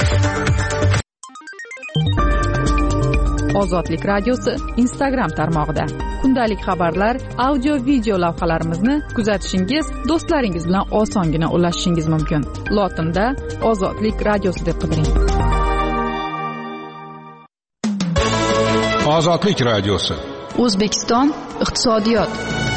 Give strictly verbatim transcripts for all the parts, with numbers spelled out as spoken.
Ozodlik radiosi Instagram tarmog'ida kundalik xabarlar, audio video lavhalarimizni kuzatishingiz, do'stlaringiz bilan osongina ulashishingiz mumkin. Lotinda Ozodlik radiosi deb qidiring. Ozodlik radiosi. O'zbekiston iqtisodiyot.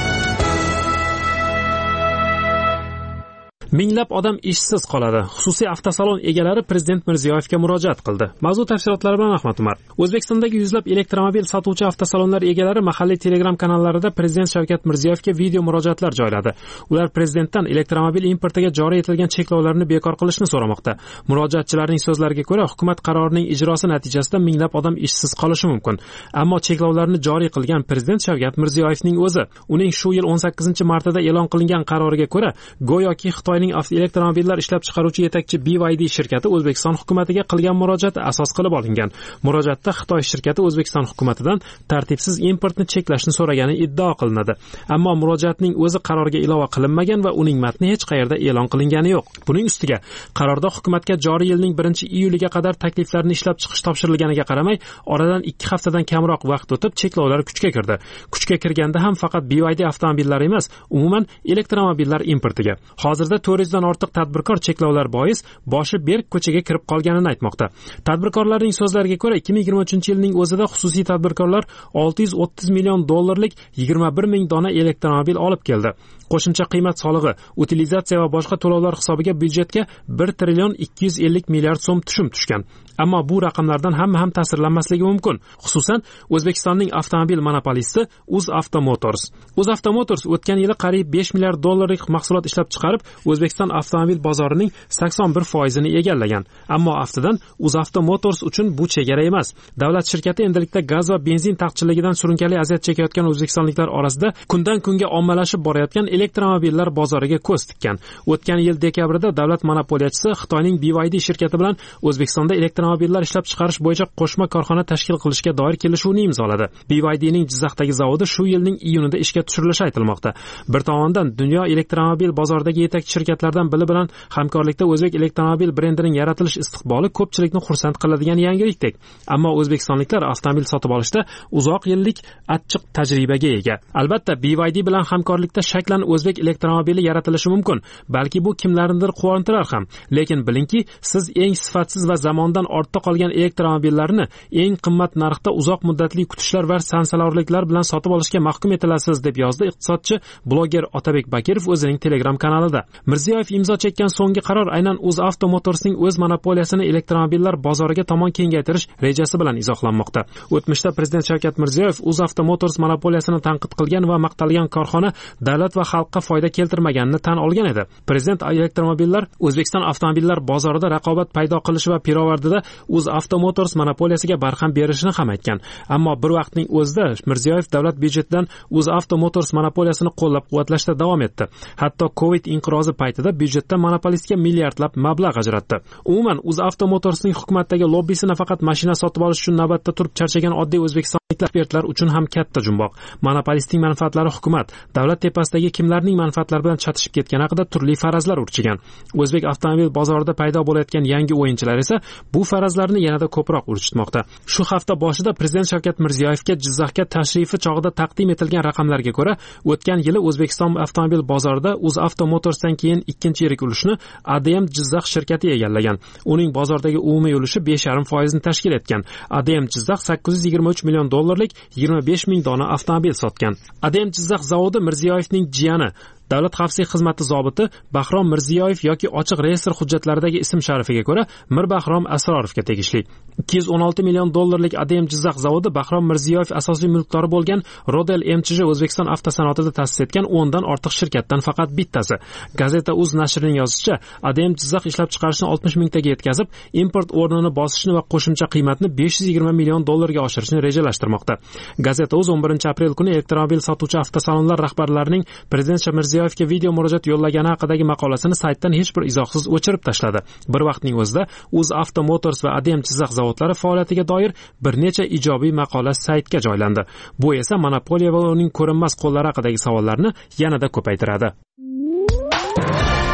Minglab odam ishsiz qoladi. Xususiy avtosalon egalari Prezident Mirziyoyevga murojaat qildi. Mavzu tafsilotlari bilan Ahmad Umar. O'zbekistondagi yuzlab elektromobil sotuvchi avtosalonlar egalari mahalliy Telegram kanallarida Prezident Shavkat Mirziyoyevga video murojaatlar joyladi. Ular prezidentdan elektromobil importiga joriy etilgan cheklovlarni bekor qilishni so'ramoqda. Murojaatchilarning so'zlariga ko'ra, hukumat qarorining ijrosi natijasida minglab odam ishsiz qolishi mumkin. Ammo cheklovlarni joriy qilgan Prezident Shavkat Mirziyoyevning o'zi, uning shu yil o'n sakkizinchi martda e'lon qilingan qaroriga ko'ra, go'yoki Xitoy elektromobillar ishlab chiqaruvchi yetakchi B Y D shirkati O'zbekiston hukumatiga qilgan murojaati asos qilib olingan. Murojaatda Xitoy shirkati O'zbekiston hukumatidan tartibsiz importni cheklashni so'ragani iddao qilinadi. Ammo murojaatning o'zi qarorga ilova qilinmagan va uning matni hech qayerda e'lon qilingani yo'q. Buning ustiga qarorda hukumatga joriy yilning birinchi iyuliga qadar takliflarni ishlab chiqish topshirilganiga qaramay, oradan ikki haftadan kamroq vaqt o'tib cheklovlar kuchga kirdi. Kuchga kirganda ham faqat B Y D avtomobillari emas, umuman elektromobillar importiga. Hozirda to'rt yuzdan ortiq tadbirkor cheklovlar bois boshi berk ko'chaga kirib qolganini aytmoqda. Tadbirkorlarning so'zlariga ko'ra, ikki ming yigirma uchinchi yilning o'zida xususiy tadbirkorlar olti yuz o'ttiz million dollarlik yigirma bir ming dona elektromobil olib keldi. Qo'shimcha qiymat solig'i, utilizatsiya va boshqa to'lovlar hisobiga byudjetga bir trillion ikki yuz ellik milliard so'm tushum tushgan. Ammo bu raqamlardan hamma ham ta'sirlanmasligi mumkin. Xususan, O'zbekistonning avtomobil monopolisti UzAuto Motors. UzAuto Motors o'tgan yili qariyb besh milliard dollarlik mahsulot ishlab chiqarib, O'zbekiston avtomobil bozorining sakson bir foizini egallagan. Ammo aftidan UzAuto Motors uchun bu chegara emas. Davlat shirkati endilikda gaz va benzin taqchilligidan surunkali aziyat chekayotgan o'zbekistonliklar orasida kundan kunga ommalashib borayotgan elektromobillar bozoriga ko'z tikkan. O'tgan yil dekabrida davlat monopoliyachisi Xitoyning B Y D shirkati bilan O'zbekistonda elektromobillar ishlab chiqarish bo'yicha qo'shma korxona tashkil qilishga doir kelishuvni imzoladi. B Y D'ning Jizzaxdagi zavodi shu yilning iyunida ishga tushirilishi aytilmoqda. Bir tomondan dunyo elektromobil bozoridagi yetakchi shirkatlardan biri bilan hamkorlikda o'zbek elektromobil brendining yaratilish istiqboli ko'pchilikni xursand qiladigan yangilikdek. Ammo o'zbekistonliklar avtomobil sotib olishda uzoq yillik achchiq tajribaga ega. Albatta, B Y D bilan hamkorlikda shaklan o'zbek elektromobili yaratilishi mumkin. Balki bu kimlarnidir quvontirar ham. Lekin bilingki, siz eng sifatsiz va zamondan ortda qolgan elektromobillarni eng qimmat narxda uzoq muddatli kutishlar va sansalorliklar bilan sotib olishga mahkum etilasiz, deb yozdi iqtisodchi bloger Otabek Bakirov o'zining Telegram kanalida. Mirziyoyev imzo chekkan so'nggi qaror aynan UzAuto Motorsning o'z monopoliyasini elektromobillar bozoriga tomon kengaytirish rejasi bilan izohlanmoqda. O'tmishda Prezident Shavkat Mirziyoyev UzAuto Motors monopoliyasini tanqid qilgan va maqtalgan korxona davlat va xalqqa foyda keltirmaganini tan olgan edi. Prezident elektromobillar O'zbekiston avtomobillar bozorida raqobat paydo qilishi va pirovardida UzAuto Motors monopoliyasiga barham berishini ham aytgan. Ammo bir vaqtning o'zida Mirziyoyev davlat byudjetidan UzAuto Motors monopoliyasini qo'llab-quvvatlashda davom etdi. Hatto Covid inqirozi paytida byudjetdan monopolistga milliardlab mablag' ajratdi. Umuman UzAuto Motorsning hukumatdagi lobbisi nafaqat mashina sotib olish uchun navbatda turib charchagan oddiy o'zbekistonlik ekspertlar uchun ham katta jumboq. Monopolistning manfaatlari hukumat, davlat tepasidagi kimlarning manfaatlari bilan chatishib ketgani haqida turli farazlar urchigan. O'zbek avtomobil bozorida paydo bo'layotgan yangi o'yinchilar esa bu farazlarni yanada ko'proq urchitmoqda. Shu hafta boshida Prezident Shavkat Mirziyoyevga Jizzaxga tashrifi chog'ida taqdim etilgan raqamlarga ko'ra, o'tgan yili O'zbekiston avtomobil bozorida UzAuto Motorsdan keyin ikkinchi yirik ulushni A D M Jizzax shirkati egallagan. Uning bozordagi umumiy ulushi besh yarim foizni tashkil etgan. A D M Jizzax sakkiz yuz yigirma uch million dollarlik yigirma besh ming dona avtomobil sotgan. A D M Jizzax zavodi Mirziyoyevning jiyani Davlat xavfsizlik xizmati zobiti Bahrom Mirziyoyev yoki ochiq reyestr hujjatlaridagi ism sharifiga ko'ra Mir Bahrom Asrorovga tegishli. ikki yuz o'n olti million dollarlik A D M Jizzax zavodi Bahrom Mirziyoyev asosiy mulkdori bo'lgan Rodel M C J O'zbekiston avtosanoatida ta'sis etgan o'ndan ortiq shirkatdan faqat bittasi. Gazeta Uz nashrining yozishicha, A D M Jizzax ishlab chiqarishni oltmish mingtaga yetkazib, import o'rnini bosishni va qo'shimcha qiymatni besh yuz yigirma million dollarga oshirishni rejalashtirmoqda. Gazeta Uz o'n birinchi aprel kuni elektromobil sotuvchi avtosalonlar rahbarlarining Prezident Mirziyoyevga video murojaat yo'llagani haqidagi maqolasini saytdan hech bir izohsiz o'chirib tashladi. Bir vaqtning o'zida UzAuto Motors va A D M Jizzax zavodlari faoliyatiga doir bir necha ijobiy maqola saytga joylandi. Bu esa monopoliya va uning ko'rinmas qo'llari haqidagi savollarni yanada ko'paytiradi.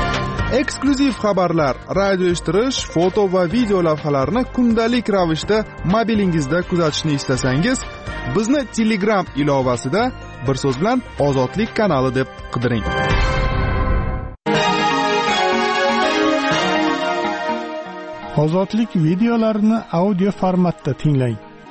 Eksklyuziv xabarlar, radio eshittirish, foto va video lavhalarni kundalik ravishda mobilingizda kuzatishni istasangiz, bizni Telegram ilovasida bir so'z bilan Ozodlik kanali deb qidiring. Ozodlik videolarini audio formatda tinglang.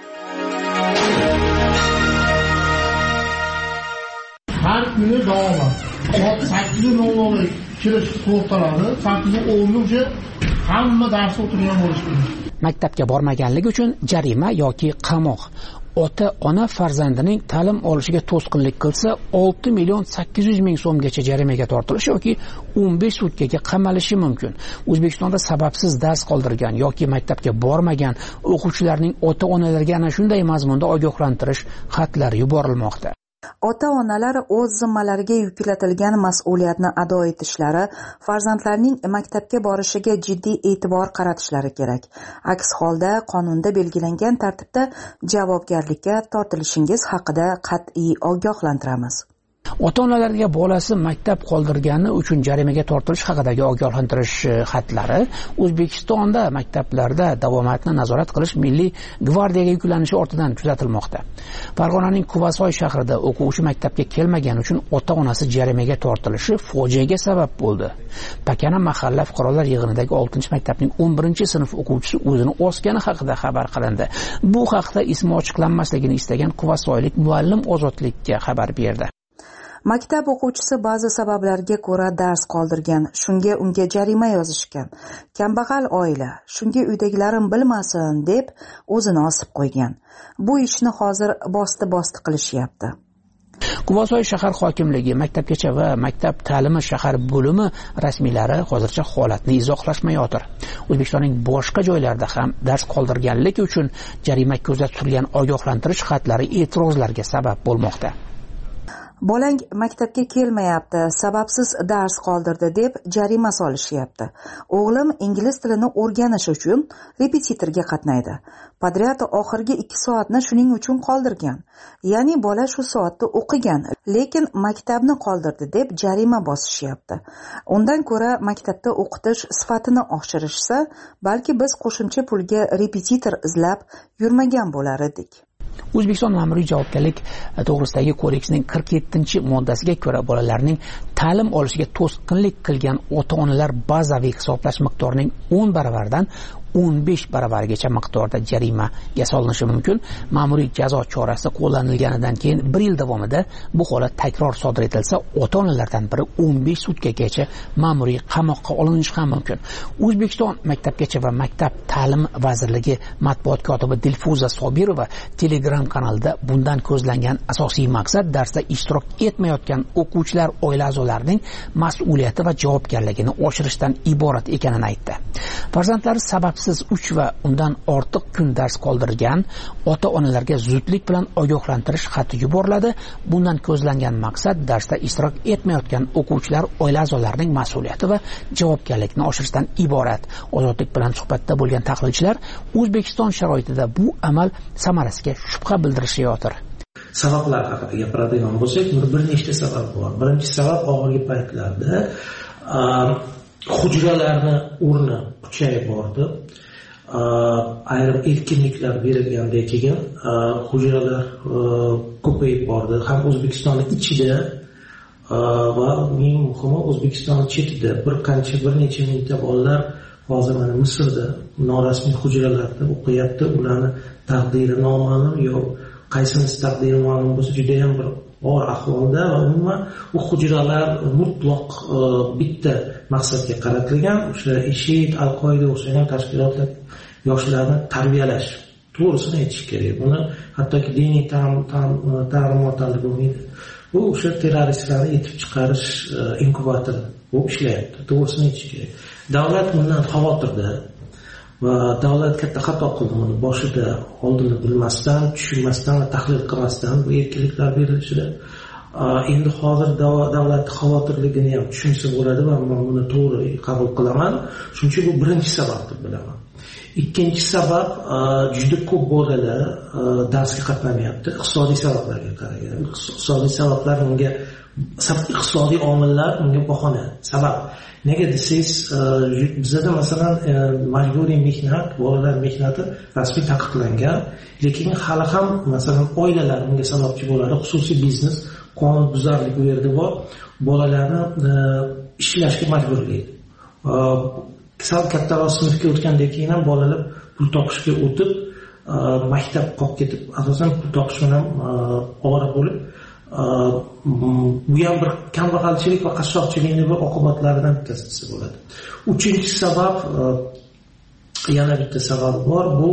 Har kuni davomat. Soat sakkiz nol nolga kirish to'xtaladi. sakkiz o'nda hamma dars o'tirgan bo'lishi kerak. Maktabga bormaganligi uchun jarima yoki qamoq. Ota-ona farzandining ta'lim olishiga to'sqinlik qilsa, olti million sakkiz yuz ming so'mgacha jarimaga tortilishi yoki o'n besh sutkaga qamalishi mumkin. O'zbekistonda sababsiz dars qoldirgan yoki maktabga bormagan o'quvchilarning ota-onalariga ana shunday mazmunda ogohlantirish xatlari yuborilmoqda. Ota-onalar o'z zimmalariga yuklatilgan mas'uliyatni ado etishlari, farzandlarning maktabga borishiga jiddiy e'tibor qaratishlari kerak. Aks holda qonunda belgilangan tartibda javobgarlikka tortilishingiz haqida qat'iy ogohlantiramiz. Ota-onalarga bolasi maktab qoldirgani uchun jarimaga tortilish haqidagi ogohlantirish xatlari O'zbekistonda maktablarda davomatni nazorat qilish Milliy gvardiyaga yuklanishi ortidan kuzatilmoqda. Farg'onaning Quvasoy shahrida o'quvchi maktabga kelmagani uchun ota-onasi jarimaga tortilishi fojiaga sabab bo'ldi. Pakana mahalla fuqarolar yig'inidagi oltinchi maktabning o'n birinchi sinf o'quvchisi o'zini osgani haqida xabar qilindi. Bu haqda ismi ochiqlanmasligini istagan quvasoylik muallim Ozodlikka xabar berdi. Maktab o'quvchisi ba'zi sabablarga ko'ra dars qoldirgan, shunga unga jarima yozishgan. Kambag'al oila, shunga uydagilarim bilmasin deb o'zini osib qo'ygan. Bu ishni hozir bosti-bosti qilishyapti. Quvasoy shahar hokimligi, maktabgacha va maktab ta'limi shahar bo'limi rasmiylari hozircha holatni izohlashmayotir. O'zbekistonning boshqa joylarida ham dars qoldirganlik uchun jarima ko'zda tutilgan ogohlantirish xatlari e'tirozlarga sabab bo'lmoqda. Bolang maktabga kelmayapti, sababsiz dars qoldirdi deb jarima solishyapti. O'g'lim ingliz tilini o'rganish uchun repetitorga qatnaydi. Podryad oxirgi ikki soatni shuning uchun qoldirgan. Ya'ni bola shu soatda o'qigan, lekin maktabni qoldirdi deb jarima bosishyapti. Undan ko'ra maktabda o'qitish sifatini oshirishsa, balki biz qo'shimcha pulga repetitor izlab yurmagan bo'lar edik. O'zbekiston ma'muriy javobgarlik to'g'risidagi kodeksning qirq yettinchi moddasiga ko'ra bolalarning ta'lim olishiga to'sqinlik qilgan ota-onalar bazaviy hisoblash miqdorining o'n baravaridan o'n besh baravarigacha miqdorda jarimaga solinishi mumkin. Ma'muriy jazo chorasi qo'llanilganidan keyin bir yil davomida bu holat takror sodir etilsa, ota-onalardan biri o'n besh sutkagacha ma'muriy qamoqqa olinishi ham mumkin. O'zbekiston Maktabgacha va maktab ta'limi vazirligi matbuot kotibi Dilfuza Sobirova Telegram kanalida bundan ko'zlangan asosiy maqsad darsda ishtirok etmayotgan o'quvchilar oila a'zolarining mas'uliyati va javobgarligini oshirishdan iborat ekanini aytdi. Farzandlari sababsiz uch va undan ortiq kun dars qoldirgan ota-onalarga zudlik bilan ogohlantirish xati yuboriladi. Bundan ko'zlangan maqsad darsda ishtirok etmayotgan o'quvchilar oila a'zolarining mas'uliyati va javobgarlikni oshirishdan iborat. Ozodlik bilan suhbatda bo'lgan tahlilchilar O'zbekiston sharoitida bu amal samarasiga shubha bildirishayotir. Sabablar haqida gapiradigan bo'lsak, bir nechta sabab bor. Birinchi sabab oxirgi paytlarda hujralarni o'rni kuchayib bordi. Ayrim erkinliklar berilgandan keyin hujralar ko'payib bordi. Ham O'zbekistonning ichida va eng muhimi O'zbekistonning chetida bir qancha bir necha mingta bolalar hozir mana Misrda norasmiy hujralarda o'qiyapti. Ularni taqdiri noma'lum yo qaysinisi taqdiri ma'lum bo'lsa juda ham bir og'ir ahvolda va umuman u hujralar mutlaq bitta maqsadga qaratilgan. O'sha IShID, Al-Qoida o'xshagan tashkilotlar yoshlarni tarbiyalash. To'g'risini aytish kerak. Buni hattoki diniy ta'limotlar bo'lmaydi. Bu o'sha terroristlarni yetib chiqarish inkubatori bo'lib ishlayapti. To'g'risini aytish kerak. Davlat bundan xavotirda va davlat katta xato qildi buni boshida, oldini bilmasdan, tushunmasdan va tahlil qilmasdan bu erkinliklar berilishida. Endi hozir davlat xavotirligini ham tushunsa bo'ladi va men buni to'g'ri qabul qilaman. Chunki bu birinchi sabab deb bilaman. Ikkinchi sabab juda ko'p bolalar darsga qatnamayapti. Iqtisodiy sabablarga qaragan. Iqtisodiy sabablar unga iqtisodiy omillar unga bahona. Sabab nega desangiz, bizda masalan majburiy mehnat, bolalar mehnati rasmiy taqiqlangan, lekin hali ham masalan oilalar unga sababchi bo'ladi, xususiy biznes qonunbuzarlik bu yerda bor, bolalarni ishlashga majburlaydi. Sal kattaroq sinfga o'tgandan keyin ham bolalar pul topishga o'tib, maktab qolib ketib, asosan pul topish bilan ovora bo'lib, bu ham bir kambag'alchilik va qashshoqchilikning bir oqibatlaridan bittasi bo'ladi. Uchinchi sabab, yana bitta sabab bor, bu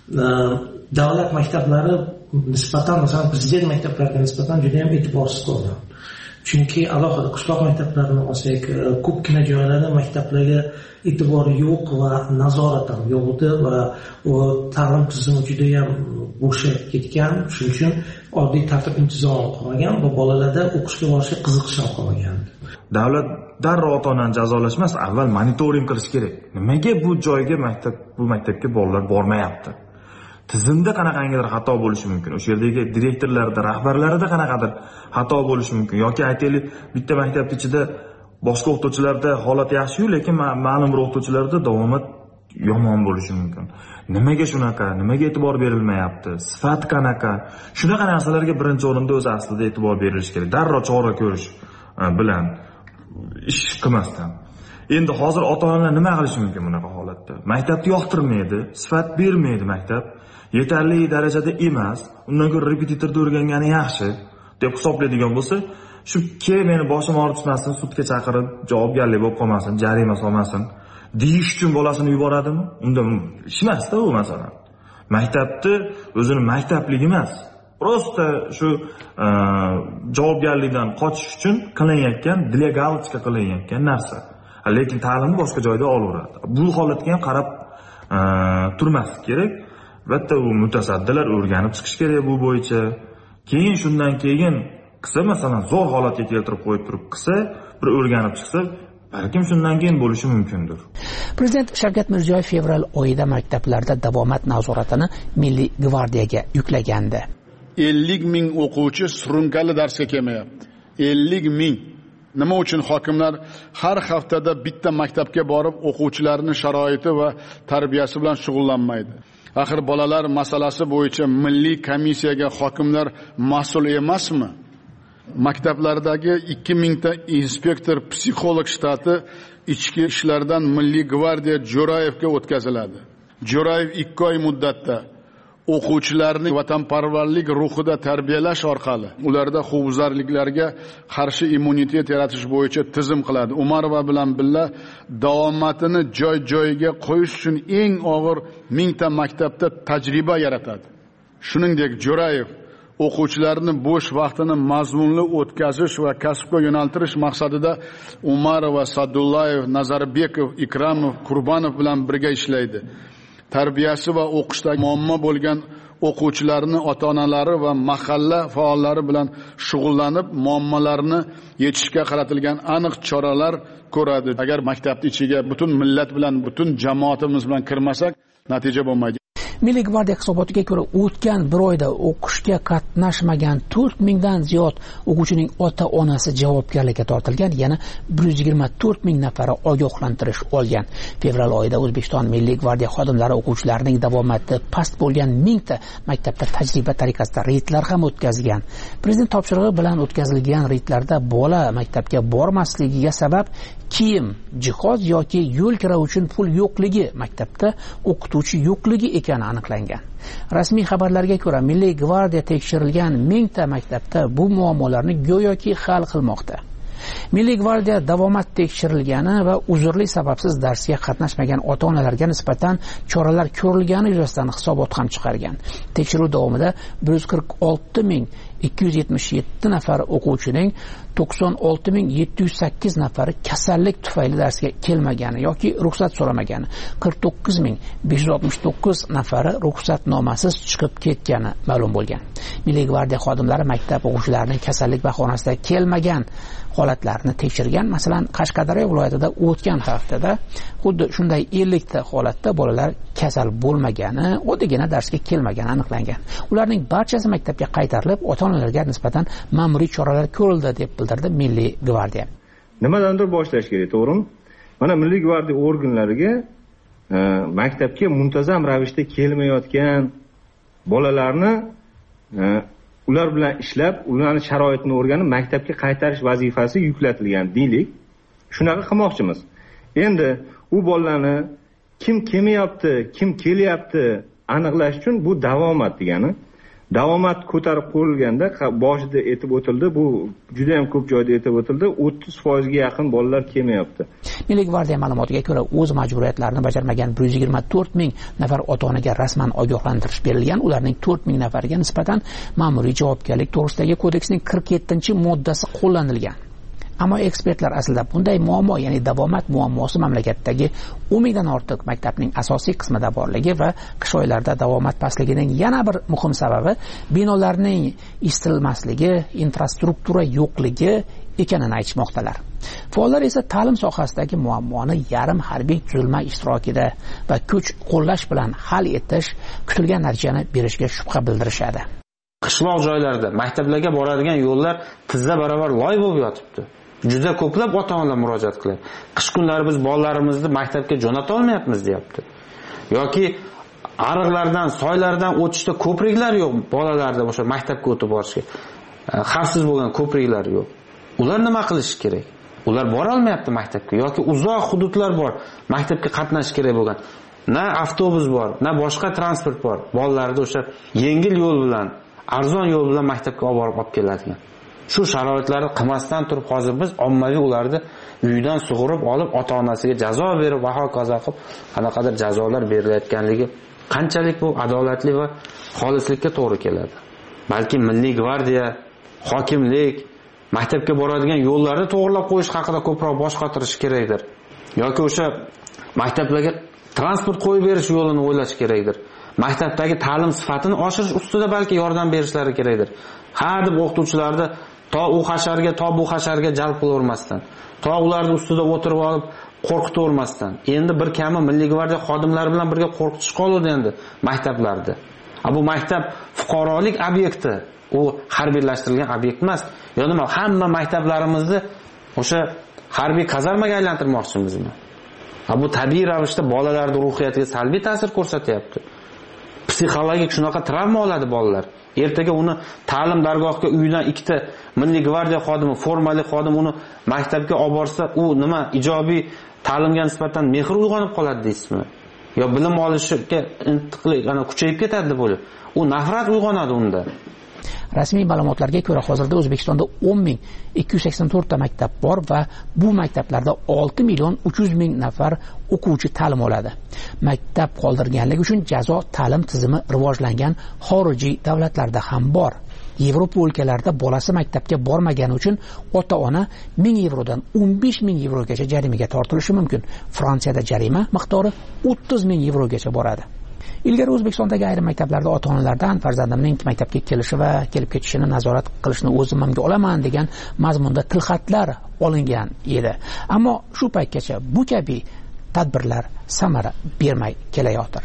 davlat maktablari nisbatan, masalan prezident maktablariga nisbatan juda ham e'tiborsiz qolgan. Chunki alohida qishloq maktablarini olsak, ko'pgina joylarda maktablarga e'tibor yo'q va nazorat ham yo'q edi va u ta'lim tizimi juda ham bo'shab ketgan. Shuning uchun oddiy tartib intizom qolmagan va bolalarda o'qishga borishga qiziqish ham qolmagan. Davlat darrov ota-onani jazolashmas, avval monitoring qilish kerak. Nimaga bu joyga maktab bu maktabga bolalar bormayapti? Tizimda qanaqangidir xato bo'lishi mumkin. O'sha yerdagi direktorlarda, rahbarlarida qanaqadir xato bo'lishi mumkin yoki aytaylik, bitta maktab ichida boshqa o'qituvchilarda holat yaxshi-yu, lekin ma'lum bir o'qituvchilarda davomat yomon bo'lishi mumkin. Nimaga shunaqa? Nimaga e'tibor berilmayapti? Sifat qanaqa? Shunaqa narsalarga birinchi o'rinda o'zi aslida e'tibor berilishi kerak. Darrov chora ko'rish bilan ish qilmasdan. Endi hozir ota-onalar nima qilishi mumkin bunaqa holatda? Maktabni yoqtirmaydi, sifat bermaydi maktab. Yetarli darajada emas, undan ko'ra repetitorda o'rgangani yaxshi deb hisoblaydigan bo'lsa, shu ke meni boshim og'rib chiqmasin, sudga chaqirib javobgarlik bo'lib qolmasin, jarima solmasin deyish uchun bolasini yuboradimi? Unda ish emas-da bu masalan. Maktabni o'zini maktabligi emas, prosta shu javobgarlikdan qochish uchun qilinayotgan, delegalchika qilinayotgan narsa. Lekin ta'limni boshqa joyda olaveradi. Bu holatga ham qarab turmaslik kerak. Albatta u mutasaddilar o'rganib chiqish kerak bu bo'yicha. Keyin shundan keyin qilsa, masalan, zo'r holatga keltirib qo'yib turib qilsa, bir o'rganib chiqsa, balkim shundan keyin bo'lishi mumkindir. Prezident Shavkat Mirziyoyev fevral oyida maktablarda davomat nazoratini Milliy gvardiyaga yuklagandi. ellik ming o'quvchi surunkali darsga kelmayapti. ellik ming. Nima uchun hokimlar har haftada bitta maktabga borib o'quvchilarning sharoiti va tarbiyasi bilan shug'ullanmaydi? Axir bolalar masalasi bo'yicha milliy komissiyaga hokimlar mas'ul emasmi? Maktablardagi ikki mingta inspektor psixolog shtati ichki ishlardan Milliy gvardiya Jo'rayevga o'tkaziladi. Jo'rayev ikki oy muddatda o'quvchilarni vatanparvarlik ruhida tarbiyalash orqali ularda huquqbuzarliklarga qarshi immunitet yaratish bo'yicha tizim qiladi. Umarova bilan birga davomatini joy-joyiga qo'yish uchun eng og'ir mingta maktabda tajriba yaratadi. Shuningdek, Jo'rayev o'quvchilarni bo'sh vaqtini mazmunli o'tkazish va kasbga yo'naltirish maqsadida Umarova, Sadullayev, Nazarbekov, Ikramov, Qurbonov bilan birga ishlaydi. Tarbiyasi va o'qishda muammo bo'lgan o'quvchilarni ota-onalari va mahalla faollari bilan shug'ullanib, muammolarni yechishga qaratilgan aniq choralar ko'radi. Agar maktabning ichiga butun millat bilan, butun jamoatimiz bilan kirmasak, natija bo'lmaydi. Milliy gvardiya hisobotiga ko'ra, o'tgan bir oyda o'qishga qatnashmagan to'rt mingdan ziyod o'quvchining ota-onasi javobgarlikka tortilgan, yana bir yuz yigirma to'rt ming nafari ogohlantirish olgan. Fevral oyida O'zbekiston Milliy gvardiya xodimlari o'quvchilarning davomati past bo'lgan mingta maktabda tajriba tariqasida reydlar ham o'tkazgan. Prezident topshirig'i bilan o'tkazilgan reydlarda bola maktabga bormasligiga sabab kiyim, jihoz yoki yo'l kira uchun pul yo'qligi, maktabda o'qituvchi yo'qligi ekani aniqlangan. Rasmiy xabarlarga ko'ra, Milliy gvardiya tekshirilgan mingta maktabda bu muammolarni go'yoki hal qilmoqda. Milliy gvardiya davomat tekshirilgani va uzrli sababsiz darsga qatnashmagan ota-onalarga nisbatan choralar ko'rilgani yuzasidan hisobot ham chiqargan. Tekshiruv davomida bir yuz qirq olti ming ikki yuz yetmish yetti nafar o'quvchining to'qson olti ming yetti yuz sakkiz nafari kasallik tufayli darsga kelmagani yoki ruxsat so'ramagani, qirq to'qqiz ming besh yuz oltmish to'qqiz nafari ruxsatnomasiz chiqib ketgani ma'lum bo'lgan. Milliy gvardiya xodimlari maktab o'quvchilarining kasallik bahonasida kelmagan holat holatlarini tekshirgan. Masalan, Qashqadaryo viloyatida o'tgan haftada xuddi shunday ellik ta holatda bolalar kasal bo'lmagani, oddiygina darsga kelmagani aniqlangan. Ularning barchasi maktabga qaytarilib, ota-onalarga nisbatan ma'muriy choralar ko'rildi deb bildirdi Milliy gvardiya. Nimadandir boshlash kerak, to'g'rimi? Mana Milliy gvardiya organlariga e, maktabga muntazam ravishda kelmayotgan bolalarni e, ular bilan ishlab, ularning sharoitini o'rganib, maktabga qaytarish vazifasi yuklatilgan deylik. Shunaqa qilmoqchimiz. Endi u bolalarni kim kelmayapti, kim kelyapti aniqlash uchun bu davomat degani. Davomat ko'tarib qo'yilganda boshida aytib o'tildi, bu juda ham ko'p joyda aytib o'tildi, o'ttiz foiz ga yaqin bolalar kelmayapti. Milliy gvardiya ma'lumotiga ko'ra, o'z majburiyatlarini bajarmagan bir yuz yigirma to'rt ming nafar ota-onaga rasman ogohlantirish berilgan. Ularning to'rt ming nafariga nisbatan ma'muriy javobgarlik to'g'risidagi kodeksning qirq yettinchi moddasi qo'llanilgan. Ammo ekspertlar aslida bunday muammo, ya'ni davomat muammosi mamlakatdagi o'n mingdan ortiq maktabning asosiy qismida borligi va qish oylarida davomat pastligining yana bir muhim sababi binolarning isitilmasligi, infrastruktura yo'qligi ekanini aytmoqdalar. Faollar esa ta'lim sohasidagi muammoni yarim harbiy tuzilma ishtirokida va kuch qo'llash bilan hal etish, kutilgan natijani berishga shubha bildirishadi. Qishloq joylarda maktablarga boradigan yo'llar tizza baravar loy bo'lib yotibdi. Juda ko'plab ota-onalar murojaat qiladi. Qish kunlari biz bolalarimizni maktabga jo'nata olmayapmiz, deyapti. Yoki ariqlardan, soylardan o'tishda ko'priklar yo'q, bolalarda o'sha maktabga o'tib borishga xavfsiz bo'lgan ko'priklar yo'q. Ular nima qilish kerak? Ular bora olmayapti maktabga yoki uzoq hududlar bor, maktabga qatnashish kerak bo'lgan. Na avtobus bor, na boshqa transport bor. Bolalarni o'sha yengil yo'l bilan, arzon yo'l bilan maktabga olib borib olib keladigan. Shu sharoitlarni qilmasdan turib hozir biz ommaviy ularni uydan sug'urib olib ota-onasiga jazo berib va hokazo qilib qanaqadir jazolar berilayotganligi qanchalik bu adolatli va xolislikka to'g'ri keladi. Balki Milliy gvardiya, hokimlik maktabga boradigan yo'llarni to'g'rilab qo'yish haqida ko'proq bosh qotirish kerakdir. Yoki o'sha maktablarga transport qo'yib berish yo'lini o'ylash kerakdir. Maktabdagi ta'lim sifatini oshirish ustida balki yordam berishlari kerakdir. Ha deb o'qituvchilarni to u hasharga, to bu hasharga jalb qilavermasdan, to ularning ustida o'tirib olib qo'rqitavermasdan. Endi bir kami Milliy gvardiya xodimlari bilan birga qo'rqitish qoldi endi maktablarda. Bu maktab fuqarolik obyekti, u harbiylashtirilgan obyekt emas. Yo nima, hamma maktablarimizni o'sha harbiy kazarmaga aylantirmoqchimizmi? Bu tabiiy ravishda bolalarning ruhiyatiga salbiy ta'sir ko'rsatyapti. Psixologik shunaqa travma oladi bolalar. Ertaga uni ta'lim dargohiga uydan ikkita Milliy gvardiya xodimi, formali xodim uni maktabga olib borsa, u nima ijobiy ta'limga nisbatan mehr uyg'onib qoladi deysizmi? Yo bilim olishga intiqlik ana kuchayib ketadi deb o'ylayman. U nafrat uyg'onadi unda. Rasmiy ma'lumotlarga ko'ra hozirda O'zbekistonda o'n ming ikki yuz sakson to'rt ta maktab bor va bu maktablarda olti million uch yuz ming nafar o'quvchi ta'lim oladi. Maktab qoldirganligi uchun jazo ta'lim tizimi rivojlangan xorijiy davlatlarda ham bor. Yevropa o'lkalarida bolasi maktabga bormagani uchun ota-ona ming yevrodan o'n besh ming yevrogacha jarimaga tortilishi mumkin. Fransiyada jarima miqdori o'ttiz ming yevrogacha boradi. Ilgari O'zbekistondagi ayrim maktablarda ota-onalardan farzandimning maktabga kelishi va kelib ketishini nazorat qilishni o'z zimmamga olaman degan mazmunda tilxatlar olingan edi. Ammo shu paytgacha bu kabi tadbirlar samara bermay kelayotir.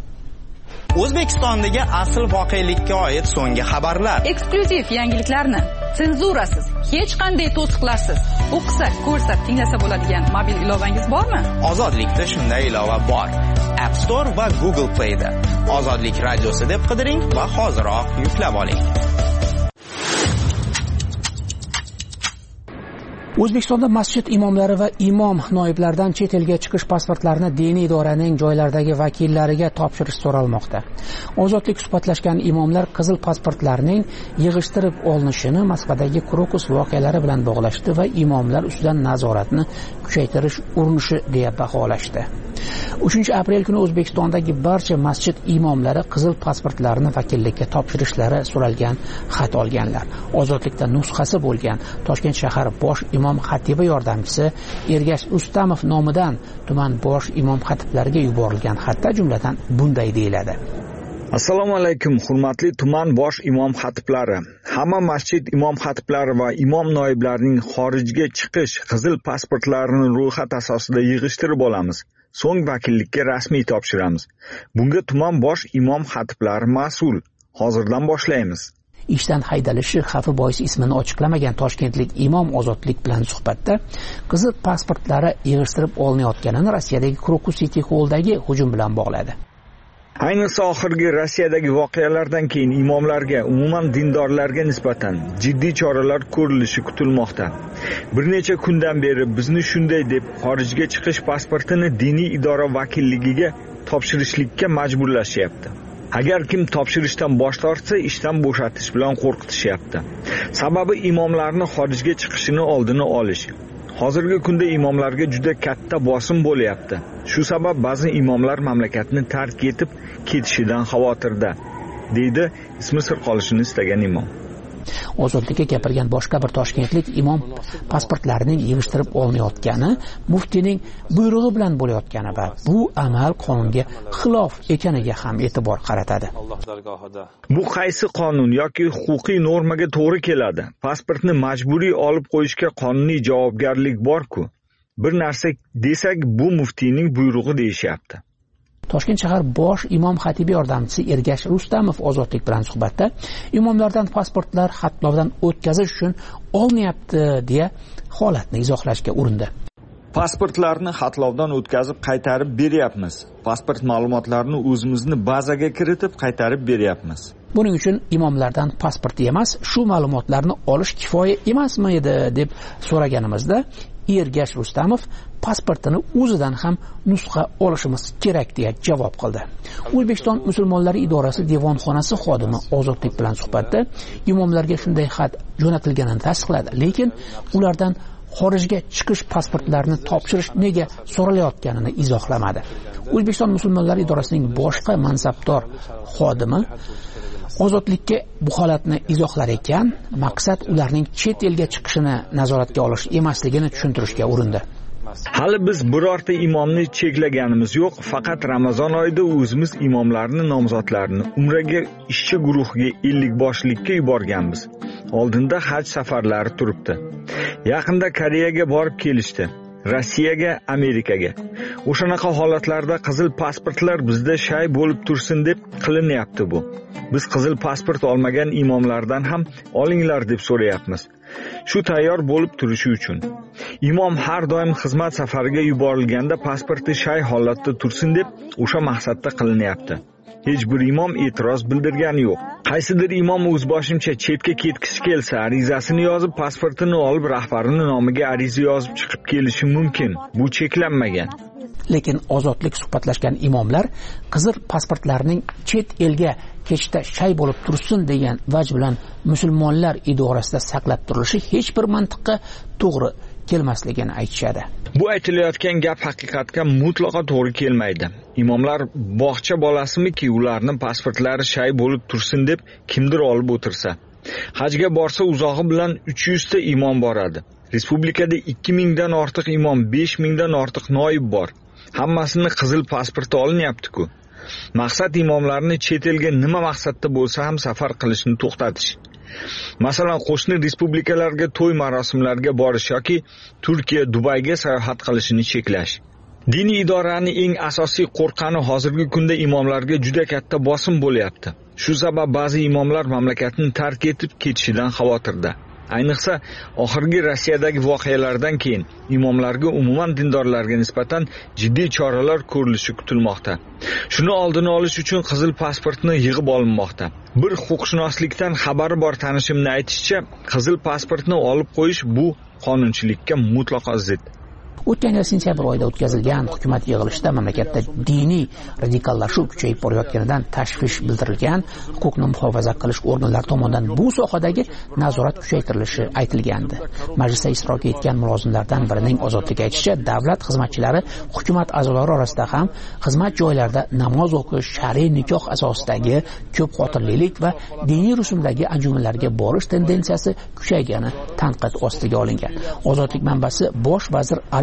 O'zbekistondagi asl voqelikka oid so'nggi xabarlar. Eksklyuziv yangiliklarni senzurasiz, hech qanday to'siqlarsiz o'qisa, ko'rsa, tinglasa bo'ladigan mobil ilovangiz bormi? Ozodlikda shunday ilova bor. App Store va Google Play'da Ozodlik radiosi deb qidiring va hoziroq yuklab oling. O'zbekistonda masjid imomlari va imom noiblaridan chet elga chiqish pasportlarini diniy idoraning joylardagi vakillariga topshirish so'ralmoqda. Ozodlik suhbatlashgan imomlar qizil pasportlarning yig'ishtirib olinishini Moskvadagi Krokus voqealari bilan bog'lashdi va imomlar ustidan nazoratni kuchaytirish urinishi deya baholashdi. uchinchi aprel kuni O'zbekistondagi barcha masjid imomlari qizil pasportlarini vakillikka topshirishlari so'ralgan xat olganlar. Ozodlikda nusxasi bo'lgan Toshkent shahar bosh imom xatibi yordamchisi Ergash Ustamov nomidan tuman bosh imom xatiblariga yuborilgan xatda jumladan bunday deyiladi. Assalomu alaykum, hurmatli tuman bosh imom xatiblari. Hamma masjid imom xatiblari va imom noiblarining xorijga chiqish qizil pasportlarini ro'yxat asosida yig'ishtirib olamiz. So'ng vakillikka rasmiy topshiramiz. Bunga tuman bosh imom xatiblari mas'ul. Hozirdan boshlaymiz. Ishdan haydalishi xavfi bois ismini ochiqlamagan toshkentlik imom Ozodlik bilan suhbatda qizil pasportlari yig'ishtirib olinayotganini Rossiyadagi Krokus City Hall'dagi hujum bilan bog'ladi. Ayniqsa oxirgi Rossiyadagi voqealardan keyin imomlarga, umuman dindorlarga nisbatan jiddiy choralar ko'rilishi kutilmoqda. Bir necha kundan beri bizni shunday deb xorijga chiqish pasportini diniy idora vakilligiga topshirishlikka majburlashyapti. Agar kim topshirishdan bosh tortsa, ishdan bo'shatish bilan qo'rqitishyapti. Sababi imomlarni xorijga chiqishini oldini olish. Hozirgi kunda imomlarga juda katta bosim bo'lyapti. Shu sabab ba'zi imomlar mamlakatni tark etib ketishidan xavotirda, deydi ismi sir qolishini istagan imom. Ozodlikka gapirgan boshqa bir toshkentlik imom pasportlarining yig'ishtirib olinayotgani muftining buyrug'i bilan bo'layotgani va bu amal qonunga xilof ekaniga ham e'tibor qaratadi. Bu qaysi qonun yoki huquqiy normaga to'g'ri keladi? Pasportni majburiy olib qo'yishga qonuniy javobgarlik bor-ku. Bir narsa desak, bu muftiyning buyrug'i deyishyapti. Toshkent shahar bosh imom xatibi yordamchisi Ergash Rustamov Ozodlik bilan suhbatda imomlardan pasportlar xatlovdan o'tkazish uchun olinyapti deya holatni izohlashga urindi. Pasportlarni xatlovdan o'tkazib qaytarib beryapmiz. Pasport ma'lumotlarini o'zimizni bazaga kiritib qaytarib beryapmiz. Buning uchun imomlardan pasport emas, shu ma'lumotlarni olish kifoya emasmi edi deb so'raganimizda Ergash Rustamov pasportini o'zidan ham nusxa olishimiz kerak deya javob qildi. O'zbekiston musulmonlari idorasi devonxonasi xodimi Ozodlik bilan suhbatda imomlarga shunday xat jo'natilganini tasdiqladi, lekin ulardan xorijga chiqish pasportlarini topshirish nega so'ralayotganini izohlamadi. O'zbekiston musulmonlari idorasining boshqa mansabdor xodimi Ozodlikka bu holatni izohlar ekan, maqsad ularning chet elga chiqishini nazoratga olish emasligini tushuntirishga urindi. Hali biz birorta imomni cheklaganimiz yo'q, faqat Ramazon oyida o'zimiz imomlarni nomzodlarini umraga ishchi guruhiga ellik boshlikka yuborganmiz. Oldinda haj safarlari turibdi. Yaqinda Koreyaga borib kelishdi. Rossiyaga, Amerikaga. O'shanaqa holatlarda qizil pasportlar bizda shay bo'lib tursin deb qilinyapti bu. Biz qizil pasport olmagan imomlardan ham olinglar deb so'rayapmiz. Shu tayyor bo'lib turishi uchun. Imom har doim xizmat safariga yuborilganda pasporti shay holatda tursin deb o'sha maqsadda qilinyapti. Hech bir imom e'tiroz bildirgani yo'q. Qaysidir imom o'zboshimcha chetga ketkishi kelsa, arizasini yozib, pasportini olib, rahbarining nomiga ariza yozib chiqib kelishi mumkin. Bu cheklanmagan. Lekin Ozodlik suhbatlashgan imomlar qizil pasportlarining chet elga ketishda shay bo'lib tursin degan vaj bilan musulmonlar idorasida saqlab turilishi hech bir mantiqqa to'g'ri kelmasligini aytishadi. Bu aytilayotgan gap haqiqatga mutlaqo to'g'ri kelmaydi. Imomlar bog'cha bolasimiki, ularni pasportlari shay bo'lib tursin deb kimdir olib o'tirsa. Hajga borsa uzog'i bilan uch yuz ta imom boradi. Respublikada ikki ming dan ortiq imom, besh ming dan ortiq noib bor. Hammasini qizil pasporti olinyapti-ku. Maqsad imomlarni chet elga nima maqsadda bo'lsa ham safar qilishni to'xtatish. Masalan, qo'shni respublikalarga to'y marosimlariga borish yoki Turkiya, Dubayga sayohat qilishini cheklash. Diniy idoraning eng asosiy qo'rqani hozirgi kunda imomlarga juda katta bosim bo'lyapti. Shu sabab ba'zi imomlar mamlakatni tark etib ketishidan xavotirda. Ayniqsa, oxirgi Rossiyadagi voqealardan keyin imomlarga, umuman dindorlarga nisbatan jiddiy choralar ko'rilishi kutilmoqda. Shuni oldini olish uchun qizil pasportni yig'ib olinmoqda. Bir huquqshunoslikdan xabari bor tanishimning aytishicha, qizil pasportni olib qo'yish bu qonunchilikka mutlaqo zid. O'tgan yil sentyabr oyida o'tkazilgan hukumat yig'ilishida mamlakatda diniy radikallashuv kuchayib borayotganidan tashvish bildirilgan, huquqni muhofaza qilish organlari tomonidan bu sohadagi nazorat kuchaytirilishi aytilgandi. Majlisda ishtirok etgan mulozimlardan birining Ozodlik aytishicha, davlat xizmatchilari hukumat a'zolari orasida ham xizmat joylarida namoz o'qish, shar'iy nikoh asosidagi ko'p xotirlilik va diniy rusumdagi anjumanlarga borish tendensiyasi kuchaygani tanqid ostiga olingan. Ozodlik manbasi bosh vazir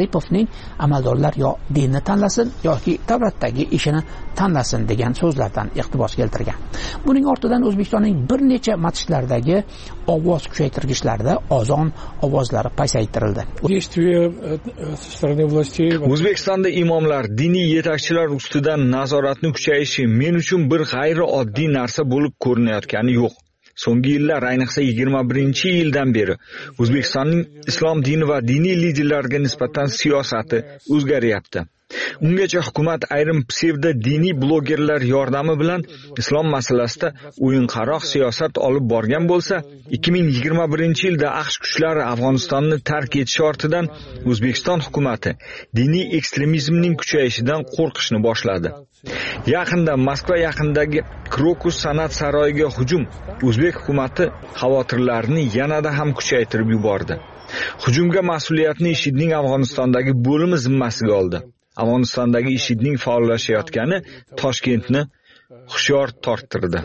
Zaripovning amaldorlar yo dinni tanlasin yoki davlatdagi ishini tanlasin degan so'zlardan iqtibos keltirgan. Buning ortidan O'zbekistonning bir necha masjidlardagi ovoz kuchaytirgichlarda azon ovozlari pasaytirildi. O'zbekistonda imomlar, diniy yetakchilar ustidan nazoratni kuchayishi men uchun bir g'ayrioddiy narsa bo'lib ko'rinayotgani yo'q. So'nggi yillar, ayniqsa yigirma birinchi yildan beri O'zbekistonning islom dini va diniy liderlarga nisbatan siyosati o'zgaryapti. Ungacha hukumat ayrim psevdo diniy blogerlar yordami bilan islom masalasida o'yinqaroq siyosat olib borgan bo'lsa, ikki ming yigirma birinchi yilda AQSh kuchlari Afg'onistonni tark etishi ortidan O'zbekiston hukumati diniy ekstremizmning kuchayishidan qo'rqishni boshladi. Yaqinda Moskva yaqinidagi Krokus san'at saroyiga hujum O'zbek hukumati xavotirlarini yanada ham kuchaytirib yubordi. Hujumga mas'uliyatni IShIDning Afg'onistondagi bo'limi zimmasiga oldi. Afg'onistondagi IShIDning faollashayotgani Toshkentni hushyor torttirdi.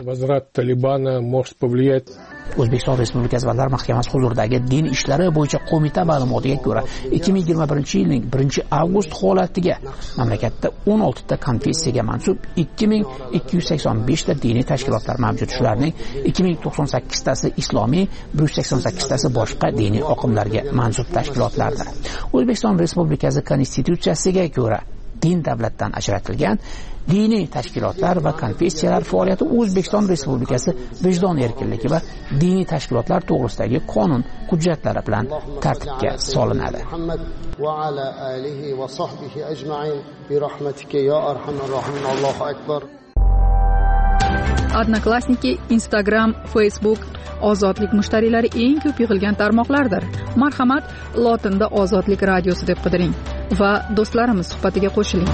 O'zbekiston Respublikasi Vazirlar Mahkamasi huzuridagi din ishlari bo'yicha qo'mita ma'lumotiga ko'ra, ikki ming yigirma birinchi yilning birinchi avgust holatiga mamlakatda o'n olti ta konfessiyaga mansub ikki ming ikki yuz sakson besh ta diniy tashkilotlar mavjud. Shularning ikki ming to'qson sakkiz tasi islomiy, bir yuz sakson sakkiz tasi boshqa diniy oqimlarga mansub tashkilotlardir. O'zbekiston Respublikasi Konstitutsiyasiga ko'ra, din davlatdan ajratilgan diniy tashkilotlar va konfessiyalar faoliyati O'zbekiston Respublikasi vijdon erkinligi va diniy tashkilotlar to'g'risidagi qonun hujjatlari bilan tartibga solinadi. Va ala alihi va sahbihi ajma'in bi rahmatika ya arhamar rohimin. Allohu akbar. Odnoklassniki, Instagram, Facebook ozodlik mushtariylari eng ko'p yig'ilgan tarmoqlardir. Marhamat, lotinda Ozodlik radiosi deb qidiring va do'stlarimiz suhbatiga qo'shiling.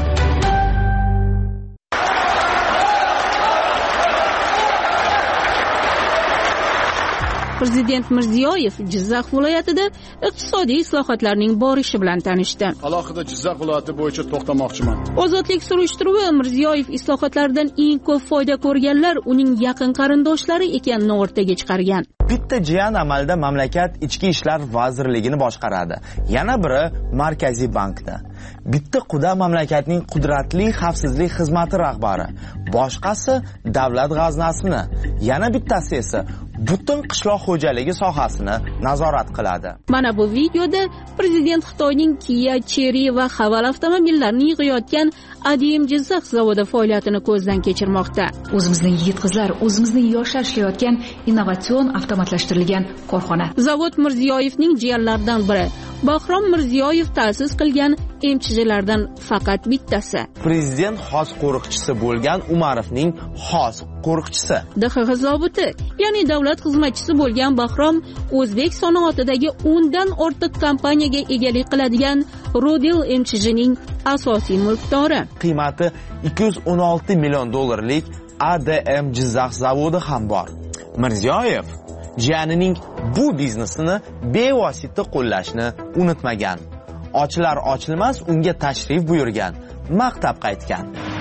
Prezident Mirziyoyev Jizzax viloyatida iqtisodiy islohotlarning borishi bilan tanishdi. Alohida Jizzax viloyati bo'yicha to'xtamoqchiman. Ozodlik surishtiruvi Mirziyoyev islohotlardan eng ko'p foyda ko'rganlar uning yaqin qarindoshlari ekanini o'rtaga chiqargan. Bitta jiyan amalda mamlakat ichki ishlar vazirligini boshqaradi. Yana biri Markaziy bankda. Bitta quda mamlakatning qudratli xavfsizlik xizmati rahbari. Boshqasi davlat g'aznasini. Yana bittasi esa butun qishloq xo'jaligi sohasini nazorat qiladi. Mana bu videoda prezident Xitoyning Kia, Chery va Haval avtomobillarini yig'ayotgan Adim Jizzax zavodi faoliyatini ko'zdan kechirmoqda. O'zimizning yigit-qizlar, o'zimizning yoshlar ishlayotgan innovatsion avtomatlashtirilgan korxona. Zavod Mirziyoyevning jiyanlaridan biri. Bahrom Mirziyoyev ta'sis qilgan M C J'lardan faqat bittasi. Prezident xos qo'riqchisi bo'lgan Umarovning xos qo'riqchisi. D X X zobiti, ya'ni davlat xizmatchisi bo'lgan Bahrom o'zbek sanoatidagi o'n dan ortiq kompaniyaga egalik qiladigan Rodil M C J'ning asosiy mulkdori. Qiymati ikki yuz o'n olti million dollarlik A D M Jizzax zavodi ham bor. Mirziyoyev jiyanining bu biznesini bevosita qo'llashni unutmagan. Ochlar ochilmas unga tashrif buyurgan, maqtab qaytgan.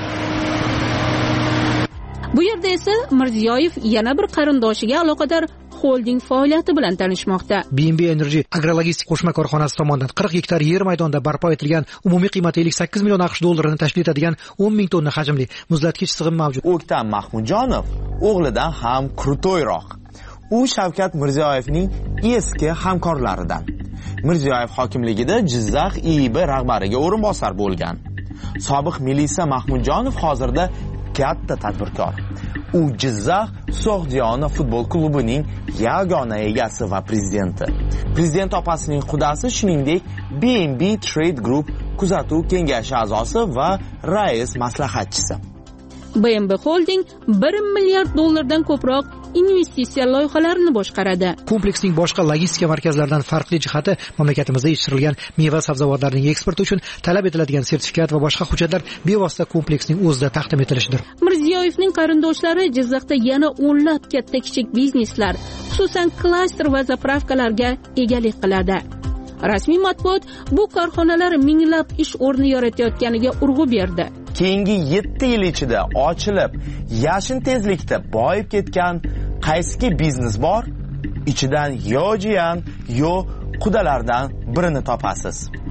Bu yerda esa Mirziyoyev yana bir qarindoshiga aloqador holding faoliyati bilan tanishmoqda. B M B Energy agrologistik qo'shma korxonasi tomonidan qirq gektar yer maydonida barpo etilgan, umumiy qiymati ellik sakkiz million AQSh dollarini tashkil etadigan o'n ming tonna hajmli muzlatgich sig'im mavjud. O'ktam Mahmudjonov o'g'lidan ham krutoyroq. U Shavkat Mirziyoyevning eski hamkorlaridan. Mirziyoyev hokimligida Jizzax I I B rahbariga o'rinbosar bo'lgan. Sobiq Milisa Mahmudjonov hozirda katta tadbirkor. U Jizzax So'g'diyona futbol klubining yagona egasi va prezidenti. Prezident opasining qudasi, shuningdek B M B Trade Group kuzatuv kengashi a'zosi va rais maslahatchisi. B M B Holding bir milliard dollardan ko'proq investitsiya loyihalarini boshqaradi. Kompleksning boshqa logistika markazlaridan farqli jihati mamlakatimizda yetishtirilgan meva sabzavotlarning eksporti uchun talab etiladigan sertifikat va boshqa hujjatlar bevosita kompleksning o'zida taqdim etilishidir. Mirziyoyevning qarindoshlari Jizzaxda yana o'nlab katta kichik bizneslar, xususan klaster va zapravkalarga egalik qiladi. Rasmiy matbuot bu korxonalar minglab ish o'rni yaratayotganiga urg'u berdi. Keyingi yetti yil ichida ochilib, yashin tezlikda boyib ketgan qaysi biznes bor? Ichidan yo jiyan, yo qudalardan birini topasiz.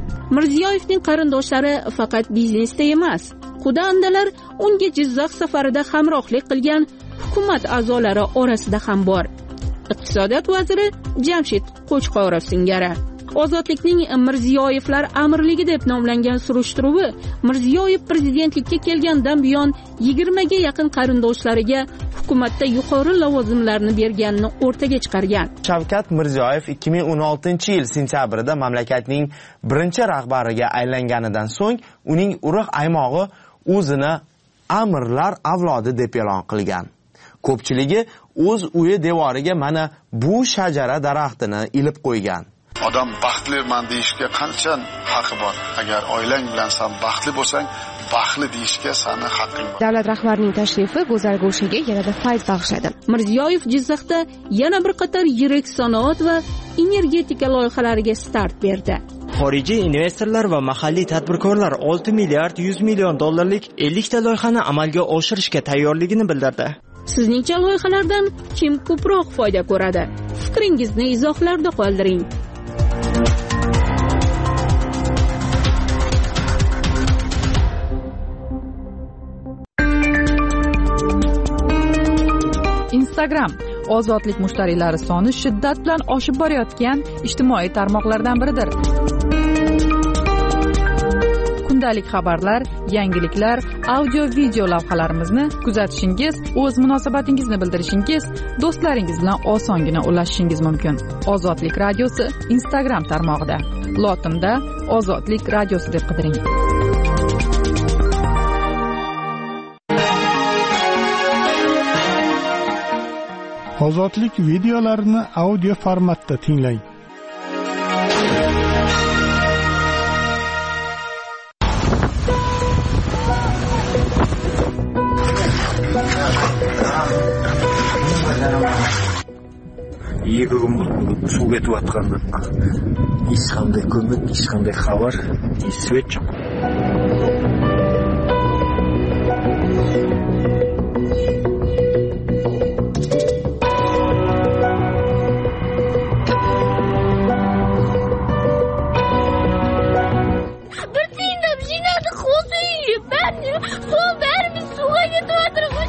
Mirziyoyevning qarindoshlari faqat biznesda emas, quda-andalar unga Jizzax safarida hamrohlik qilgan hukumat a'zolari orasida ham bor. Iqtisodiyot vaziri Jamshid Qo'chqorov singari. Ozodlikning Mirziyoyevlar amirligi deb nomlangan surishtiruvi Mirziyoyev prezidentlikka kelgandan buyon yigirmaga yaqin qarindoshlariga hukumatda yuqori lavozimlarni berganini o'rtaga chiqargan. Shavkat Mirziyoyev ikki ming o'n oltinchi yil sentyabrida mamlakatning birinchi rahbariga aylanganidan so'ng uning urug' aymog'i o'zini amirlar avlodi deb e'lon qilgan. Ko'pchiligi o'z uyi devoriga mana bu shajara daraxtini ilib qo'ygan. Odam baxtliman deyishga qancha haqqi bor? Agar oilang bilan sen baxtli bo'lsang, baxtli deyishga seni haqqing bor. Davlat rahbarining tashrifi go'zal go'shaga yanada fayz bag'ishladi. Mirziyoyev Jizzaxda yana bir qator yirik sanoat va energetika loyihalariga start berdi. Xorijiy investorlar va mahalliy tadbirkorlar olti milliard yuz million dollarlik ellik ta loyihani amalga oshirishga tayyorligini bildirdi. Sizningcha loyihalardan kim ko'proq foyda ko'radi? Fikringizni izohlarda qoldiring. Instagram ozodlik mushtariylari soni shiddat bilan oshib borayotgan ijtimoiy tarmoqlardan biridir. Kundalik xabarlar, yangiliklar, audio video lavhalarimizni kuzatishingiz, o'z munosabatingizni bildirishingiz, do'stlaringiz bilan osongina ulashishingiz mumkin. Ozodlik radiosi Instagram tarmog'ida. Lotinda Ozodlik radiosi deb qidiring. Ozodlik videolarini audio formatda tinglang. Екі күн болып су кетіп жатқанда ешқандай көмек, ешқандай хабар, свет жоқ. Bir tiyinlab jinadı qo'lda yeyib, ben sol bärimiz suga ketib o'tiribmiz.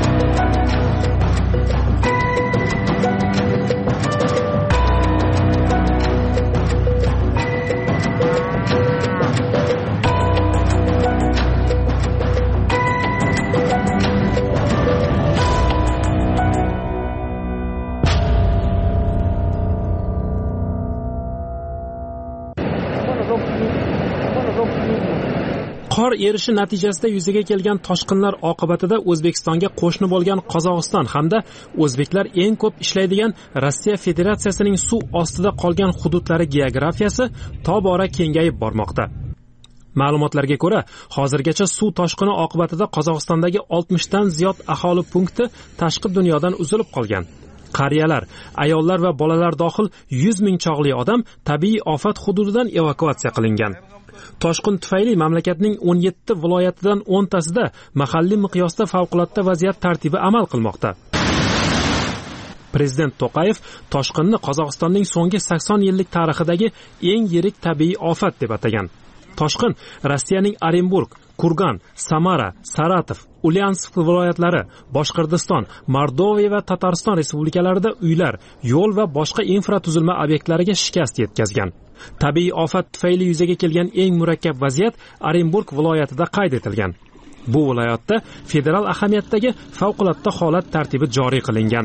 Qor erishi natijasida yuzaga kelgan toshqinlar oqibatida O'zbekistonga qo'shni bo'lgan Qozog'iston hamda o'zbeklar eng ko'p ishlaydigan Rossiya Federatsiyasining suv ostida qolgan hududlari geografiyasi tobora kengayib bormoqda. Ma'lumotlarga ko'ra, hozirgacha suv toshqini oqibatida Qozog'istondagi oltmishdan ziyod aholi punkti tashqi dunyodan uzilib qolgan. Qariyalar, ayollar va bolalar dohil yuz ming chog'li odam tabiiy ofat hududidan evakuatsiya qilingan. Toshqin tufayli mamlakatning o'n yetti viloyatidan o'ntasida mahalliy miqyosda favqulodda vaziyat tartibi amal qilmoqda. Prezident To'qayev toshqinni Qozog'istonning so'nggi sakson yillik tarixidagi eng yirik tabiiy ofat deb atagan. Toshqin Rossiyaning Orenburg, Kurgan, Samara, Saratov, Ulyansk viloyatlari, Boshqirdiston, Mordoviya va Tatariston respublikalarida uylar, yo'l va boshqa infratuzilma obyektlariga shikast yetkazgan. Tabiiy ofat tufayli yuzaga kelgan eng murakkab vaziyat Orenburg viloyatida qayd etilgan. Bu viloyatda federal ahamiyatdagi favqulodda holat tartibi joriy qilingan.